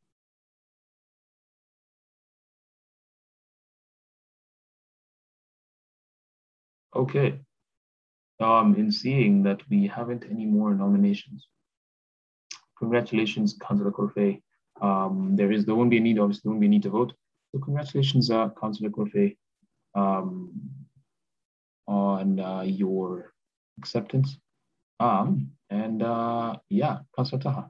Okay. Um, in seeing that we haven't any more nominations, congratulations, Councillor Corfe. Um, there is there won't be a need, obviously, there won't be a need to vote. So congratulations, uh, Councillor Corfe, um, on uh, your acceptance. Um, and uh, yeah, Councillor Taha.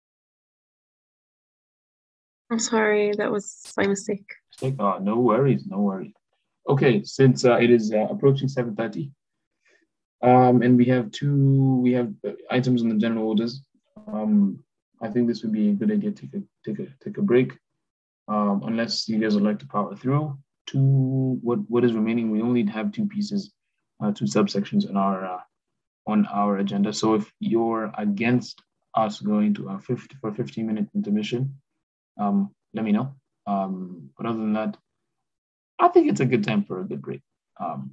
I'm sorry, that was my mistake. Mistake? Oh, no worries, no worries. Okay, since uh, it is uh, approaching seven thirty, um, and we have two, we have items on the general orders. Um, I think this would be a good idea to take a take a take a break, um, unless you guys would like to power through. Two, what what is remaining? We only have two pieces, uh, two subsections in our uh, on our agenda. So if you're against us going to a fifty for fifteen minute intermission, um, let me know. Um, but other than that, I think it's a good time for a good break. Um,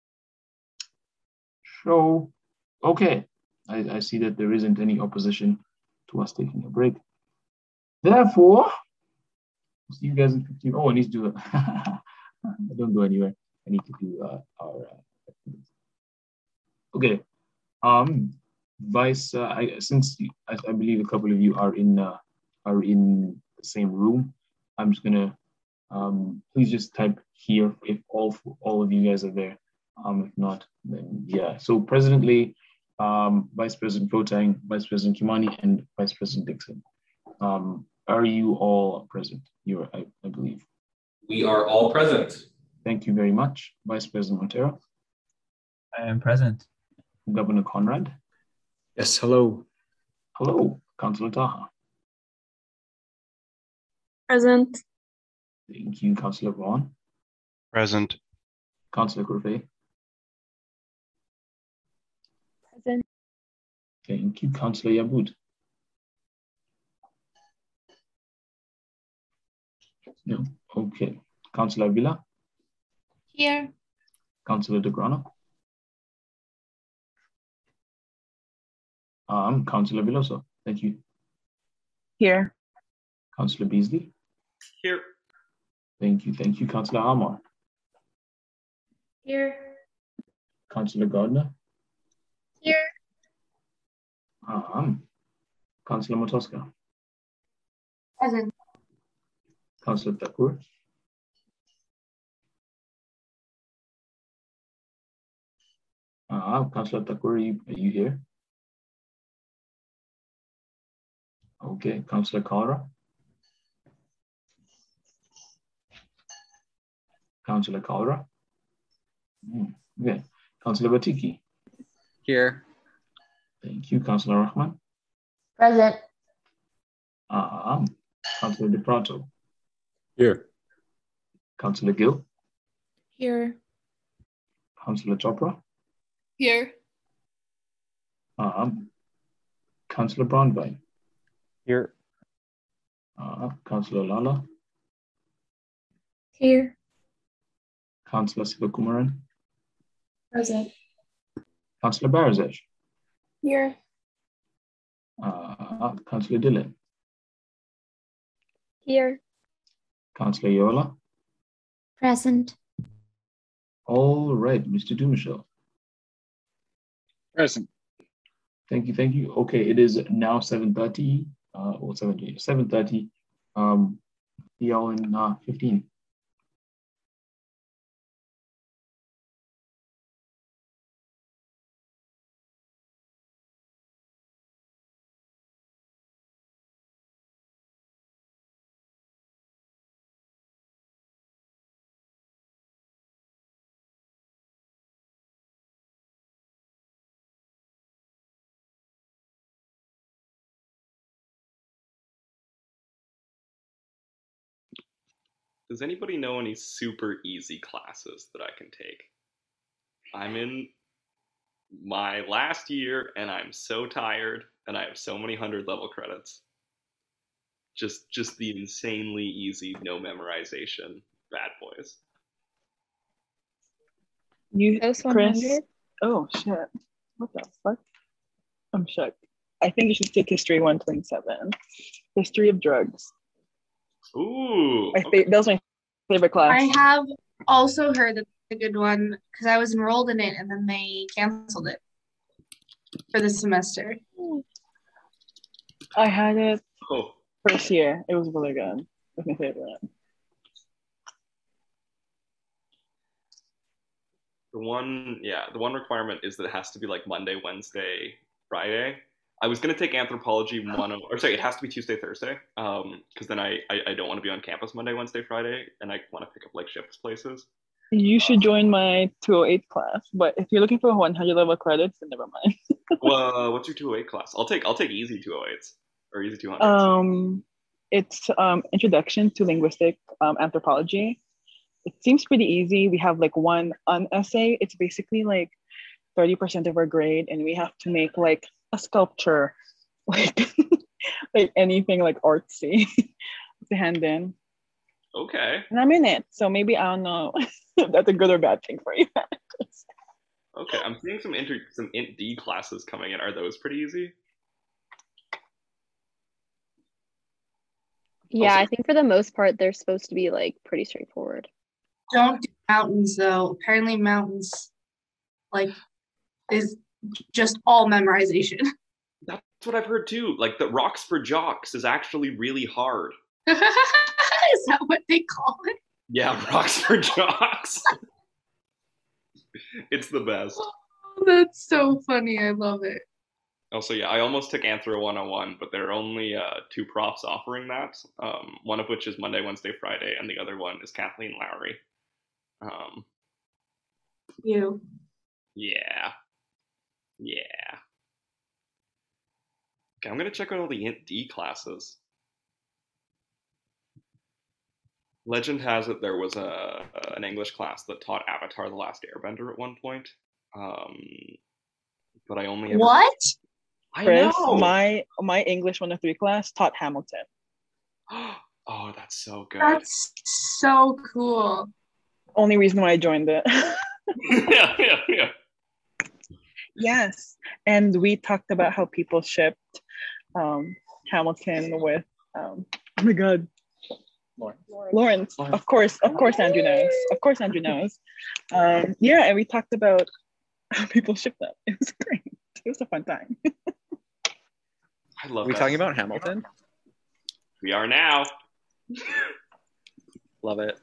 so, okay, I, I see that there isn't any opposition to us taking a break. Therefore, I'll see you guys in fifteen. Oh, I need to do it. I don't go anywhere. I need to do uh, our. Uh, okay. Um, Vice, uh, I, since I, I believe a couple of you are in uh, are in the same room, I'm just gonna um, please just type here if all all of you guys are there. Um, if not, then yeah. So President Lee, um, Vice President Boateng, Vice President Kimani, and Vice President Dixon. Um, are you all present? You are, I, I believe. We are all present. Thank you very much, Vice President Montero. I am present. Governor Conrad. Yes, hello. Hello, Councillor Taha. Present. Thank you, Councillor Vaughn. Present. Councillor Corfe. Present. Thank you, Councillor Yabud. No, okay. Councillor Villa. Here. Councillor De Grano. Um, Councillor Veloso. Thank you. Here. Councillor Beasley. Here. Thank you. Thank you, Councillor Amar. Here. Councillor Gardner. Here. Um, Councillor Motoska. Present. Councillor Thakur. Uh, Councillor Thakur, are you, are you here? Okay, Councillor Kara. Councillor Kara. Mm, okay, Councillor Batiki. Here. Thank you, Councillor Rahman. Present. Um, Councillor De Prato. Here. Councillor Gill. Here. Councillor Chopra. Here. Um, Councillor Brandwein. Here. Uh, Councillor Lala. Here. Councillor Sivakumaran. Present. Councillor Barazej. Here. Uh, Councillor Dillon. Here. Councillor Yola. Present. All right, Mister Dumichel. Present. Thank you, thank you. Okay, it is now seven thirty, uh, or seven, seven thirty. Um, see y'all in uh, fifteen. Does anybody know any super easy classes that I can take? I'm in my last year and I'm so tired and I have so many hundred level credits. Just just the insanely easy, no memorization bad boys. You, Post Chris. one hundred? Oh shit! What the fuck? I'm shook. I think you should take History one twenty-seven. History of drugs. Ooh. I think that was my favorite class. I have also heard that it's a good one because I was enrolled in it and then they canceled it for this semester. I had it oh. first year. It was really good. It was my favorite. The one, yeah, the one requirement is that it has to be like Monday, Wednesday, Friday. I was gonna take anthropology one, or sorry, it has to be Tuesday, Thursday, um, because then I, I I don't want to be on campus Monday, Wednesday, Friday, and I want to pick up like shifts places. You should join my two oh eight class, but if you're looking for one hundred level credits, then never mind. Well, uh, what's your two oh eight class? I'll take I'll take easy two oh eights or easy two hundreds. Um, it's um introduction to linguistic um, anthropology. It seems pretty easy. We have like one un essay. It's basically like thirty percent of our grade, and we have to make like a sculpture, like like anything like artsy to hand in. Okay. And I'm in it, so maybe I don't know if that's a good or bad thing for you. Okay, I'm seeing some inter some int D classes coming in. Are those pretty easy? Yeah, Also- I think for the most part they're supposed to be like pretty straightforward. Don't do mountains though. Apparently mountains like is just all memorization. That's what I've heard too. Like the Rocks for Jocks is actually really hard. Is that what they call it? Yeah, Rocks for Jocks. It's the best. Oh, that's so funny. I love it. Also, yeah, I almost took Anthro one oh one, but there are only uh, two profs offering that. Um, one of which is Monday, Wednesday, Friday, and the other one is Kathleen Lowry. Um, You. yeah. Yeah. Okay, I'm gonna check out all the int D classes. Legend has it there was a an English class that taught Avatar: The Last Airbender at one point, um, but I only ever... What? I Chris, know. my my English one oh three class taught Hamilton. Oh, that's so good. That's so cool. Only reason why I joined it. yeah, yeah, yeah. Yes, and we talked about how people shipped um, Hamilton with um, oh my god, Lawrence. Lawrence. Of course, of course, Andrew knows. Of course, Andrew knows. Um, yeah, and we talked about how people ship them. It was great. It was a fun time. I love Are we that. talking about Hamilton? We are now. Love it.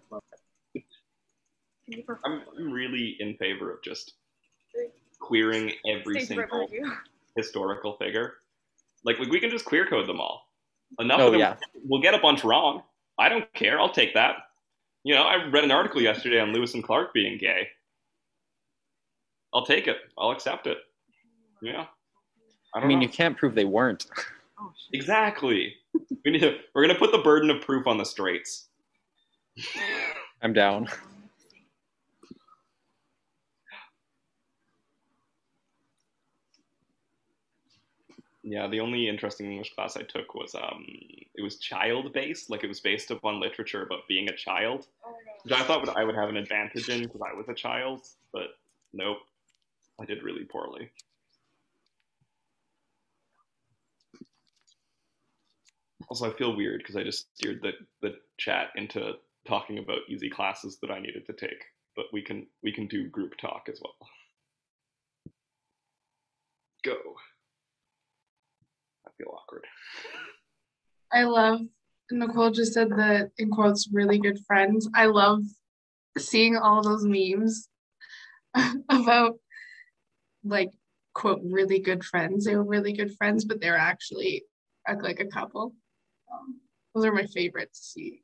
I'm, I'm really in favor of just queering every Stage right single behind you. historical figure. Like, we, we can just queer code them all. Enough Oh, of them. yeah. We'll get a bunch wrong. I don't care. I'll take that. You know, I read an article yesterday on Lewis and Clark being gay. I'll take it. I'll accept it. Yeah. I I don't mean, know. you can't prove they weren't. Exactly. We need to, we're going to put the burden of proof on the straights. I'm down. Yeah, the only interesting English class I took was um, it was child based, like it was based upon literature about being a child, which I thought would, I would have an advantage in because I was a child, but nope, I did really poorly. Also, I feel weird because I just steered the, the chat into talking about easy classes that I needed to take, but we can we can do group talk as well. Go. I feel awkward. I love, Nicole just said that, in quotes, really good friends. I love seeing all those memes about, like, quote, really good friends. They were really good friends, but they're actually act like a couple. Um, those are my favorite to see.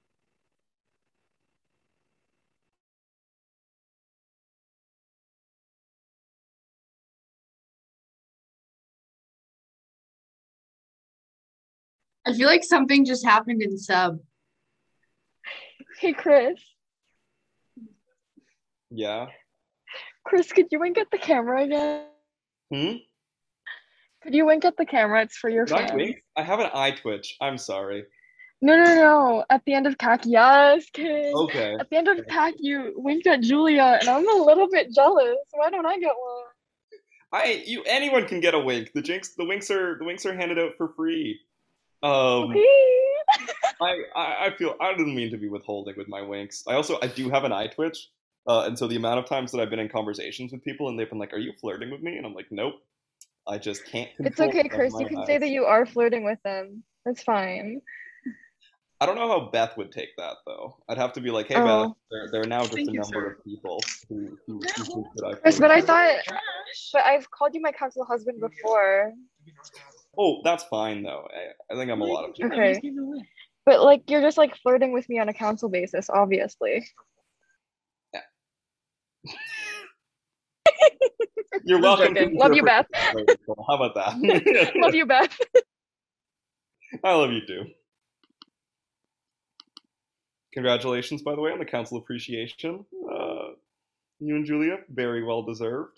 I feel like something just happened in sub. Hey, Chris. Yeah. Chris, could you wink at the camera again? Hmm? Could you wink at the camera? It's for your Did I fans. wink? I have an eye twitch. I'm sorry. No, no, no. At the end of C A C, yes, kid. Okay. At the end of C A C, you winked at Julia, and I'm a little bit jealous. Why don't I get one? I you anyone can get a wink. The jinx the winks are the winks are handed out for free. Um Okay. I, I, I feel I didn't mean to be withholding with my winks. I also I do have an eye twitch. Uh, and so the amount of times that I've been in conversations with people and they've been like, "Are you flirting with me?" And I'm like, "Nope. I just can't It's control okay, Chris. my You can eyes." say that you are flirting with them. That's fine. I don't know how Beth would take that though. I'd have to be like, "Hey Oh. Beth, there, there are now just Thank a you, number sir. of people who who, who think that I Chris, but I flirted." thought, but I've called you my council husband before. Oh, that's fine though. I, I think I'm a lot of people. Okay. But like, you're just like flirting with me on a council basis, obviously. You're I'm welcome. joking. To Love you, interpret Beth. it. How about that? Love you, Beth. I love you too. Congratulations, by the way, on the council appreciation. Uh, you and Julia, very well deserved.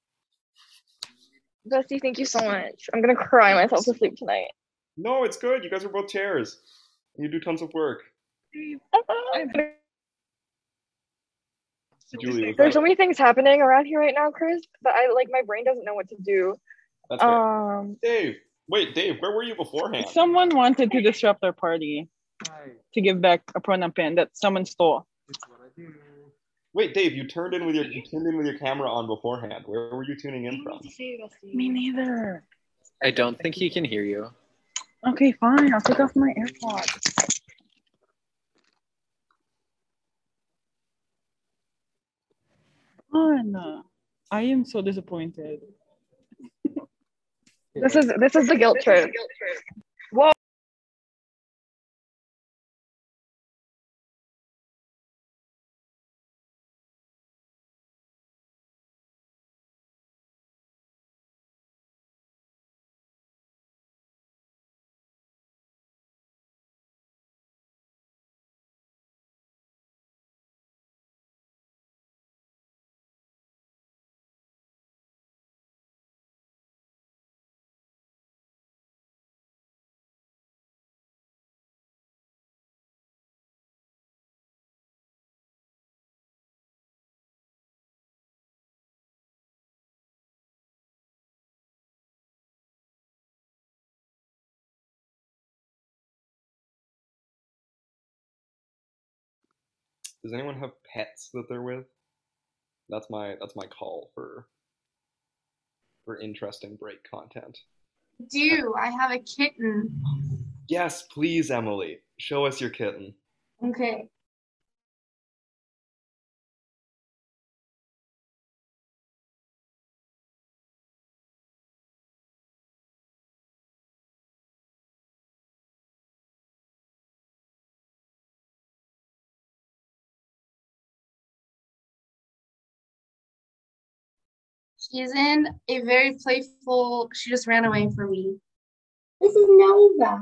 Dusty, thank you so much. I'm gonna cry myself to sleep tonight. No, it's good. You guys are both chairs. You do tons of work. Julia, was There's so that- many things happening around here right now, Chris, that I like my brain doesn't know what to do. That's fair. Um, Dave, wait, Dave, where were you beforehand? Someone wanted to disrupt our party to give back a pronoun pen that someone stole. Wait, Dave, you turned in with your you tuned in with your camera on beforehand. Where were you tuning in from? Me neither. I don't think he can hear you. Okay, fine. I'll take off my AirPods. Anna, I am so disappointed. this is this is the guilt trip. Whoa. Does anyone have pets that they're with? That's my that's my call for for interesting break content. Do I have a kitten? Yes, please, Emily. Show us your kitten. Okay. She's in a very playful, she just ran away from me. This is Nova.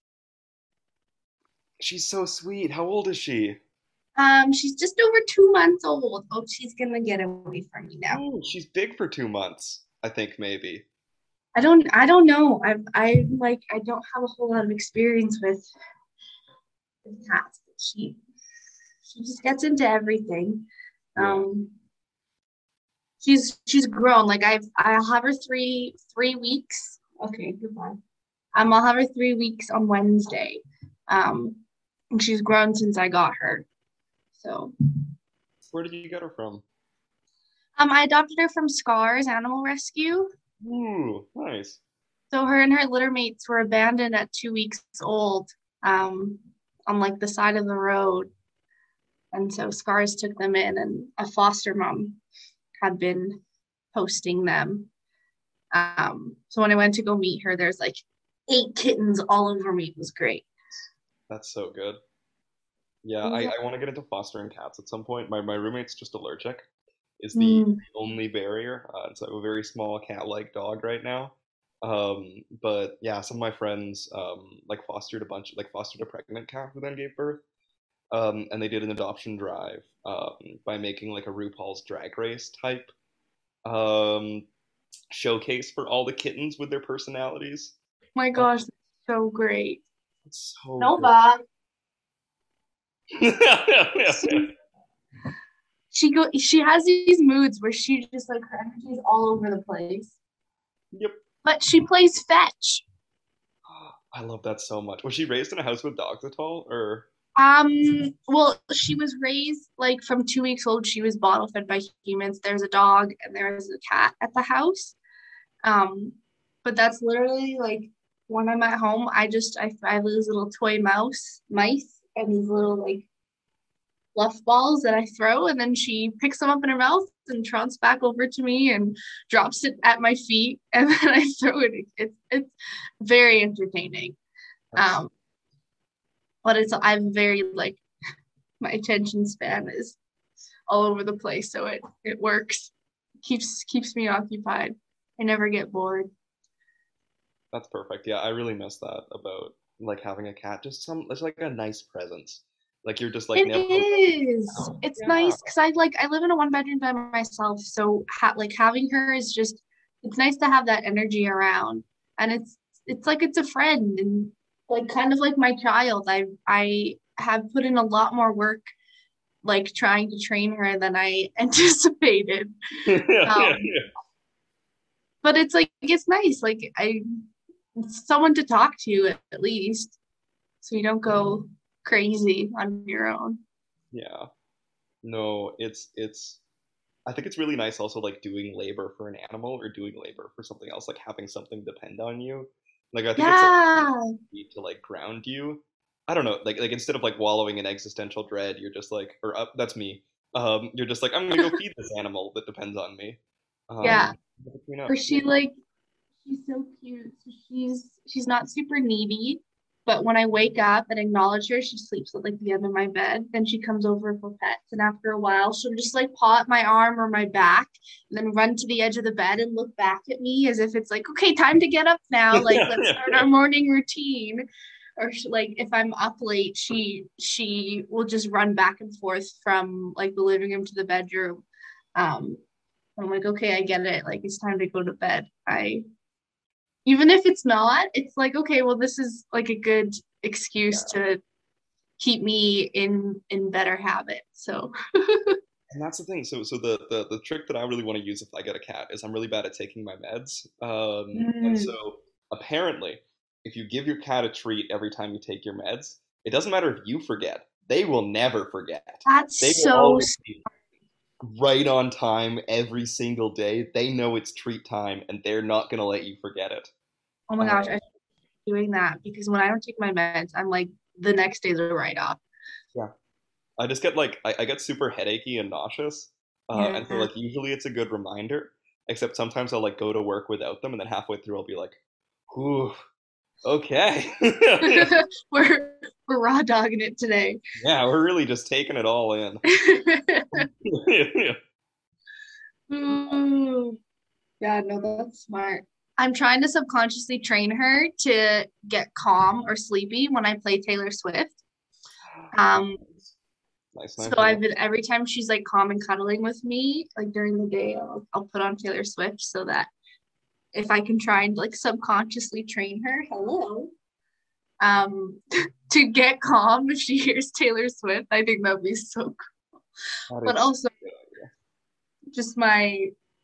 She's so sweet. How old is she? Um, she's just over two months old. Oh, she's gonna get away from me now. Oh, she's big for two months, I think maybe. I don't I don't know. I I like I don't have a whole lot of experience with, with cats, but she she just gets into everything. Um she's she's grown. Like I've I'll have her three three weeks. Okay, goodbye. Um I'll have her three weeks on Wednesday. Um and she's grown since I got her. So Where did you get her from? um I adopted her from Scars Animal Rescue. Ooh, nice. So her and her litter mates were abandoned at two weeks old, um, on like the side of the road. And so Scars took them in, and a foster mom had been posting them. Um, so when I went to go meet her, there's like eight kittens all over me. It was great. That's so good. Yeah, I, Yeah. I want to get into fostering cats at some point. My my roommate's just allergic, is the Mm. only barrier. Uh, so I have a very small cat-like dog right now. Um, but yeah, some of my friends um, like fostered a bunch, like fostered a pregnant cat who then gave birth. Um, and they did an adoption drive um, by making like a RuPaul's Drag Race type um, showcase for all the kittens with their personalities. Oh my gosh, that's so great. It's so Nova. She go she has these moods where she just like her energy is all over the place. Yep. But she plays fetch. I love that so much. Was she raised in a house with dogs at all, or? Um, well, she was raised like from two weeks old. She was bottle fed by humans. There's a dog and there's a cat at the house. Um, but that's literally like when I'm at home, I just I, I have these little toy mouse mice and these little like fluff balls that I throw, and then she picks them up in her mouth and trounces back over to me and drops it at my feet, and then I throw it. It's it's very entertaining. Um, but it's I'm very like my attention span is all over the place, so it it works. Keeps keeps me occupied. I never get bored. That's perfect. Yeah, I really miss that about like having a cat. Just some, it's like a nice presence. Like you're just like It never. is. It's Yeah. nice because I like I live in a one bedroom by myself, so ha- like having her is just it's nice to have that energy around, and it's it's like it's a friend and like kind of like my child. I I have put in a lot more work like trying to train her than I anticipated. Um, but it's like it's nice. Like I it's someone to talk to at, at least, so you don't go crazy on your own. Yeah. No, it's it's I think it's really nice also like doing labor for an animal or doing labor for something else, like having something depend on you. Like I think it's Yeah. like need to like ground you. I don't know, like like instead of like wallowing in existential dread, you're just like or uh, that's me. Um you're just like I'm gonna go feed this animal that depends on me. Um Yeah. you know. Or she like she's so cute. So she's she's not super needy, but when I wake up and acknowledge her, she sleeps at like the end of my bed. Then she comes over for pets, and after a while, she'll just like paw at my arm or my back, and then run to the edge of the bed and look back at me as if it's like, okay, time to get up now. Like let's start our morning routine. Or she, like if I'm up late, she she will just run back and forth from like the living room to the bedroom. Um, I'm like, okay, I get it. Like it's time to go to bed. I even if it's not, it's like, okay, well, this is like a good excuse to keep me in in better habits. So And that's the thing. So so the, the the trick that I really want to use if I get a cat is I'm really bad at taking my meds. Um, and Mm. so apparently, if you give your cat a treat every time you take your meds, it doesn't matter if you forget. They will never forget. that's They will so always be right on time every single day. They know it's treat time, and they're not gonna let you forget it. oh my gosh, Um, I should be doing that because when I don't take my meds, I'm like the next day's a write-off. Yeah. I just get like I, I get super headachy and nauseous, uh, and so Yeah. like usually it's a good reminder. Except sometimes I'll like go to work without them, and then halfway through I'll be like, "Whew, okay, we're we're raw dogging it today. yeah, we're really just taking it all in." Ooh. Yeah, no, that's smart. I'm trying to subconsciously train her to get calm or sleepy when I play Taylor Swift. Um, Nice, so nice. I've been every time she's like calm and cuddling with me, like during the day, I'll, I'll put on Taylor Swift so that if I can try and like subconsciously train her, hello, um, to get calm if she hears Taylor Swift. I think that'd be so cool. That But is also, just my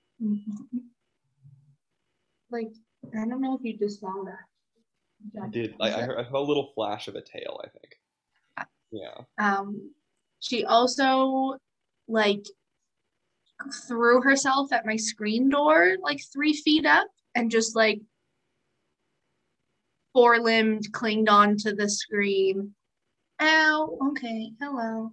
like, I don't know if you just saw that. I did. I, I heard I heard a little flash of a tail, I think. Yeah. Um, she also like threw herself at my screen door like three feet up and just like four-limbed clinged onto the screen. Ow, okay, hello.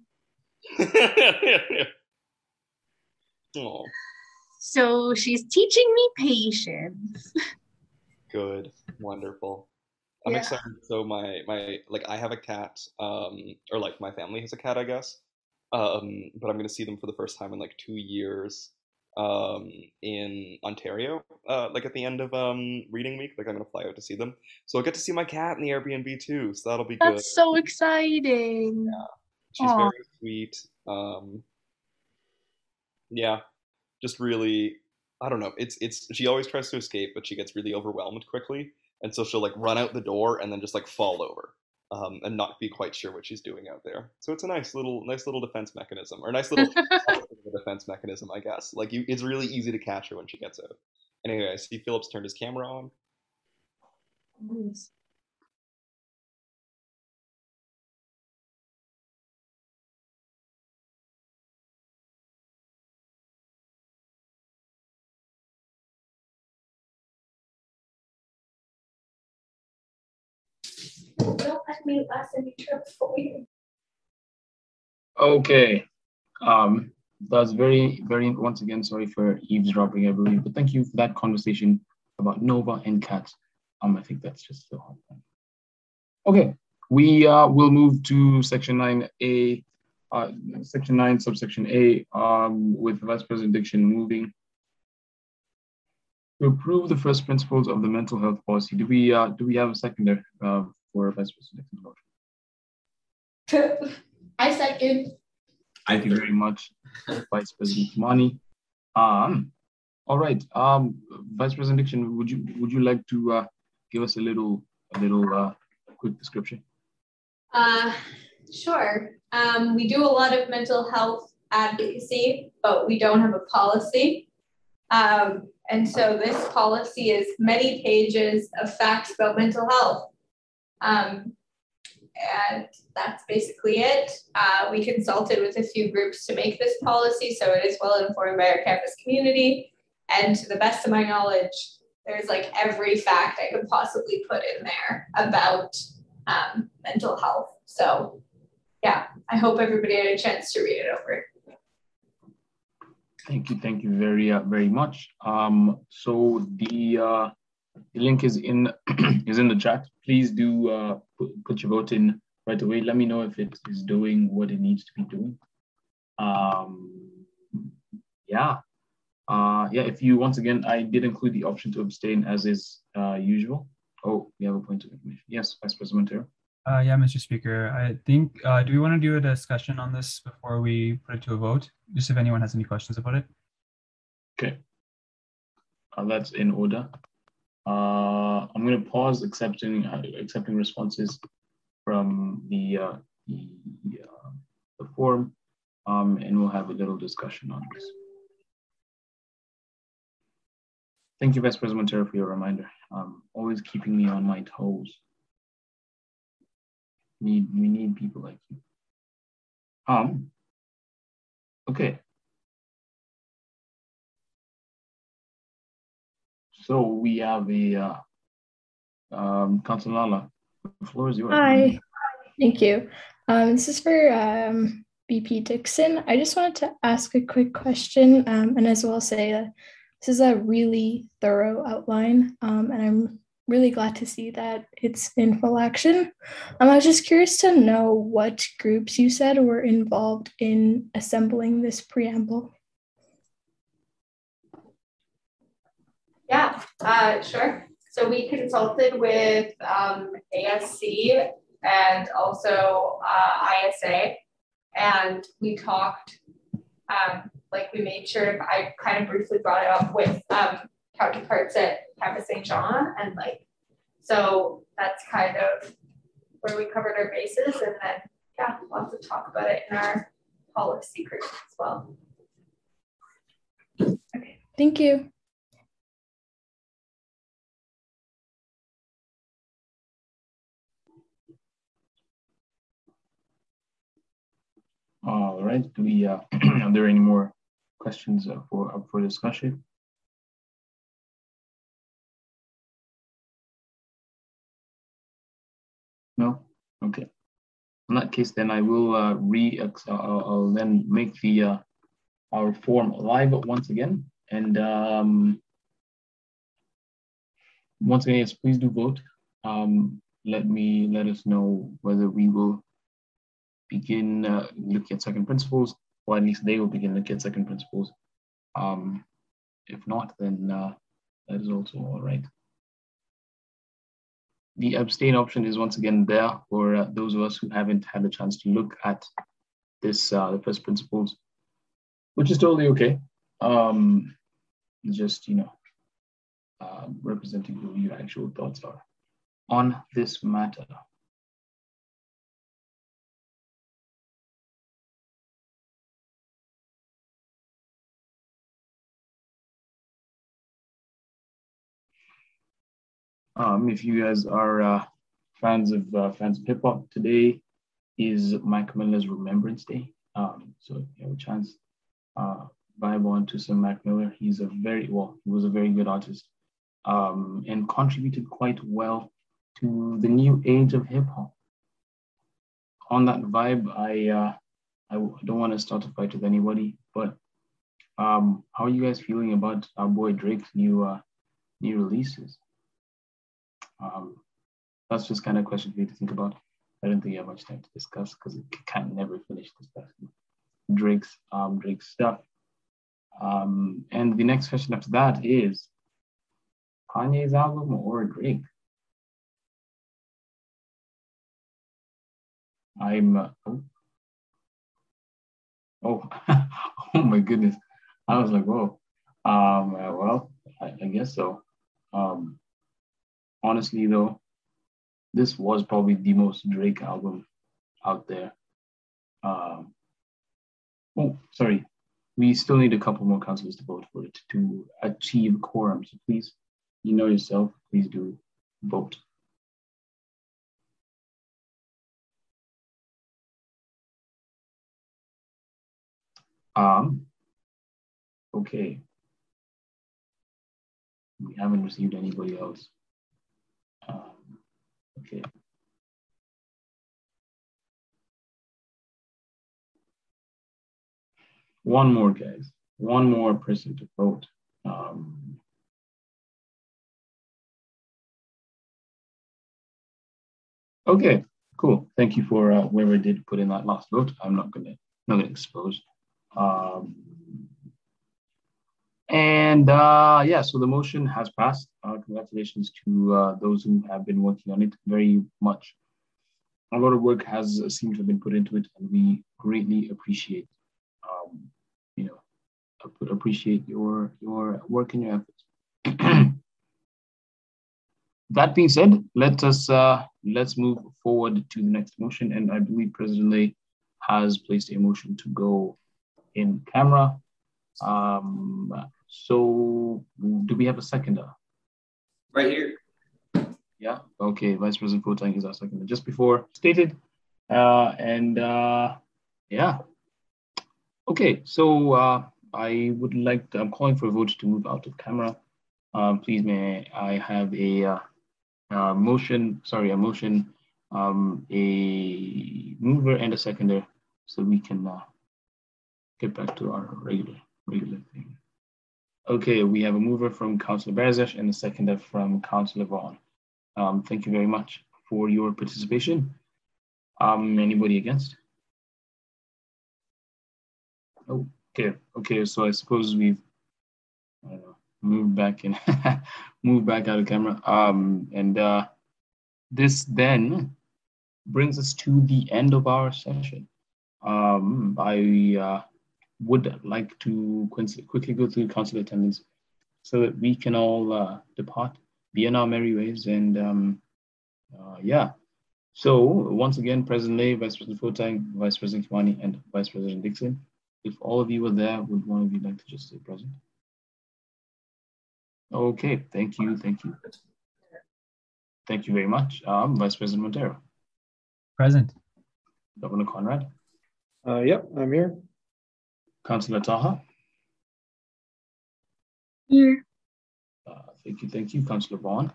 Oh, So she's teaching me patience. good. Wonderful. I'm Yeah. excited. So my my like I have a cat, um, or like my family has a cat, I guess. Um, but I'm gonna see them for the first time in like two years, um, in Ontario, uh, like at the end of um reading week. Like I'm gonna fly out to see them, so I'll get to see my cat in the Airbnb too. So that'll be good. That's so exciting. Yeah. She's Aw. very sweet. Um, yeah, just really, I don't know. It's it's she always tries to escape, but she gets really overwhelmed quickly, and so she'll like run out the door and then just like fall over, um, and not be quite sure what she's doing out there. So it's a nice little nice little defense mechanism, or a nice little defense mechanism, I guess. Like you, it's really easy to catch her when she gets out. Anyway, I see Phillips turned his camera on. Nice. Don't let me last any trip for you. Okay. Um, that's very, very, once again, sorry for eavesdropping, I believe, but thank you for that conversation about Nova and cats. Um, I think that's just so helpful. Okay, we uh, will move to section nine A, uh, section nine, subsection A, um, with Vice President Dixon moving to approve the first principles of the mental health policy. Do we uh, do we have a seconder uh, for Vice President Dixon's motion? I second. Thank you very much, Vice President Kimani. Um, all right, um, Vice President Dixon, would you would you like to uh, give us a little a little uh, quick description? Uh, sure. Um, we do a lot of mental health advocacy, but we don't have a policy. Um, and so this policy is many pages of facts about mental health. Um, and that's basically it. Uh, we consulted with a few groups to make this policy, so it is well informed by our campus community. And to the best of my knowledge, there's like every fact I could possibly put in there about um, mental health. So yeah, I hope everybody had a chance to read it over. Thank you, thank you very uh, very much. Um, so the uh, the link is in is in the chat. Please do uh, put, put your vote in right away. Let me know if it is doing what it needs to be doing. Um, yeah, uh, yeah. If you once again, I did include the option to abstain as is uh, usual. Oh, we have a point of information. Yes, Vice President Montero. Uh, yeah, Mister Speaker, I think, uh, do we want to do a discussion on this before we put it to a vote? Just if anyone has any questions about it. Okay, uh, that's in order. Uh, I'm going to pause accepting uh, accepting responses from the uh, the, uh, the forum, um, and we'll have a little discussion on this. Thank you, Vice President Montero, for your reminder. Um, always keeping me on my toes. Need we need people like you. Um. Okay. So we have a uh, um, Councilor Lala. The floor is yours. Hi, thank you. Um, this is for um, B P Dixon. I just wanted to ask a quick question, um, and as well say that this is a really thorough outline, um, and I'm really glad to see that it's in full action. Um, I was just curious to know what groups you said were involved in assembling this preamble. Yeah, uh, sure. So we consulted with um, A S C and also uh, I S A, and we talked, um, like we made sure, I kind of briefly brought it up with um, counterparts at Campus Saint Jean, and like, so that's kind of where we covered our bases, and then yeah, lots of talk about it in our policy group as well. Okay, thank you. All right. Do we? Uh, are there any more questions uh, for up for discussion? No. Okay. In that case, then I will uh, re. I'll, I'll then make the uh, our form live once again, and um, once again, yes, please do vote. Um, let me let us know whether we will begin uh, looking at second principles, or at least they will begin looking at second principles. Um, if not, then uh, that is also all right. The abstain option is once again there for uh, those of us who haven't had a chance to look at this, uh, the first principles, which is totally okay. Um, just, you know, uh, representing who your actual thoughts are on this matter. Um, if you guys are uh, fans of uh, fans of hip hop, today is Mac Miller's Remembrance Day. Um, so if you have a chance, uh, vibe on to some Mac Miller. He's a very well, he was a very good artist, um, and contributed quite well to the new age of hip hop. On that vibe, I uh, I don't want to start a fight with anybody, but um, how are you guys feeling about our boy Drake's new uh, new releases? Um, that's just kind of a question for you to think about. I don't think you have much time to discuss because it can never finish discussing Drake's um, Drake's stuff. Um, and the next question after that is Kanye's album or Drake? I'm uh, oh oh oh my goodness! I was like, whoa. Um, uh, well, I, I guess so. Um, honestly, though, this was probably the most Drake album out there. Um, oh, sorry. We still need a couple more councillors to vote for it to achieve quorum. So please, you know yourself, please do vote. Um, okay. We haven't received anybody else. Um, okay. One more, guys. One more person to vote. Um, okay, cool. Thank you for uh, whoever did put in that last vote. I'm not gonna not gonna expose. Um, and uh, yeah, so the motion has passed. Uh, congratulations to uh, those who have been working on it very much. A lot of work has uh, seemed to have been put into it, and we greatly appreciate, um, you know, appreciate your your work and your efforts. That being said, let us uh, let's move forward to the next motion, and I believe President Lay has placed a motion to go in camera. Um, so, do we have a seconder? Right here. Yeah. Okay. Vice President Kotang is our seconder, just before stated, uh, and uh, yeah. Okay. So uh, I would like to, I'm calling for a vote to move out of camera. Um, please, may I have a uh, uh, motion? Sorry, a motion, um, a mover and a seconder, so we can uh, get back to our regular regular thing. Okay, we have a mover from Councillor Berezesh and a seconder from Councillor Vaughan. Um, thank you very much for your participation. Um, anybody against? Oh, okay, okay. So I suppose we've I don't know, moved back in, moved back out of camera. Um, and uh, this then brings us to the end of our session. Um, I uh, would like to quickly go through council attendance so that we can all uh, depart, be in our merry ways, and um, uh, yeah. So once again, President Lay, Vice President Fotang, Vice President Kimani, and Vice President Dixon, if all of you were there, would one of you like to just say present? Okay, thank you, thank you. Thank you very much. Um, Vice President Montero. Present. Governor Conrad. Uh, yep, I'm here. Councillor Taha. Here. Uh, thank you, thank you. Councillor Vaughn.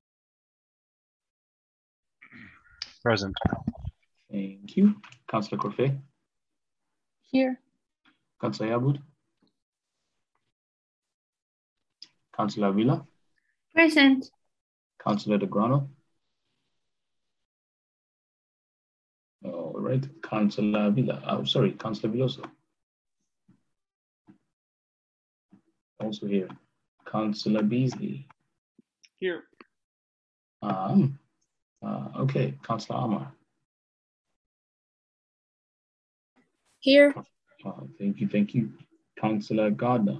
Present. Thank you. Councillor Corfe. Here. Councillor Yabud. Councillor Avila. Present. Councillor De Grano. All right. Councillor Avila. Oh, sorry, Councillor Veloso. Also here. Councillor Beasley. Here. Um, uh, okay, Councillor Amar. Here. Uh, thank you, thank you. Councillor Gardner.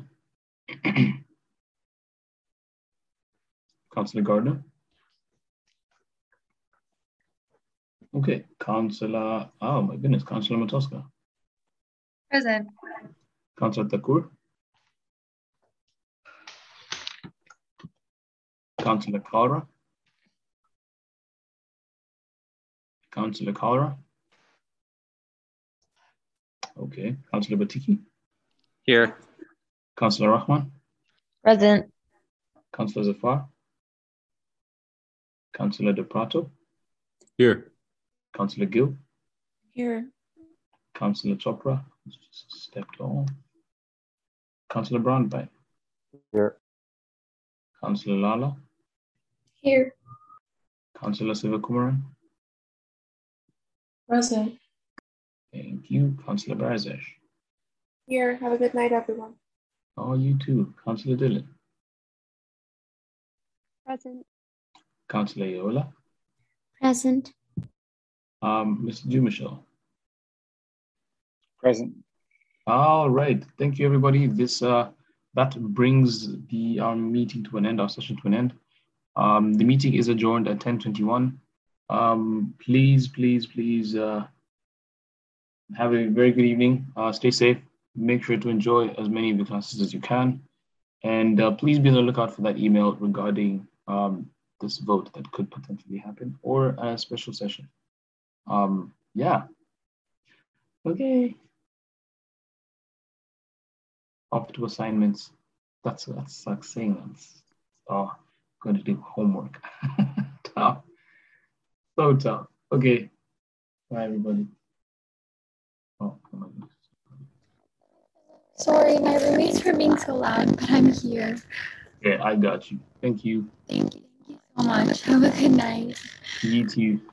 Councillor Gardner. Okay, Councillor, oh my goodness, Councillor Matoska. Present. Councillor Thakur. Councillor Kaura. Councillor Kaura. Okay, Councillor Batiki. Here. Councillor Rahman. Present. Councillor Zafar. Councillor De Prato. Here. Councillor Gill. Here. Councillor Chopra, who's just stepped on. Councillor Brownback. Here. Councillor Lala. Here. Councillor Sivakumaran. Present. Thank you. Councillor Barazesh. Here. Have a good night, everyone. Oh, you too. Councillor Dillon. Present. Councillor Yola. Present. Um, Mister Dumichel. Present. All right. Thank you, everybody. This uh, that brings the our meeting to an end, our session to an end. Um, the meeting is adjourned at ten twenty-one. Um, please, please, please uh, have a very good evening. Uh, stay safe. Make sure to enjoy as many of the classes as you can. And uh, please be on the lookout for that email regarding um, this vote that could potentially happen or a special session. Um, yeah. Okay. Off to assignments. That's that sucks saying that. Oh, going to do homework. Tough. So tough. Okay. Bye, everybody. Oh, come on. Sorry, my roommates were being so loud, but I'm here. Yeah, I got you. Thank you. Thank you. Thank you so much. Have a good night. You too.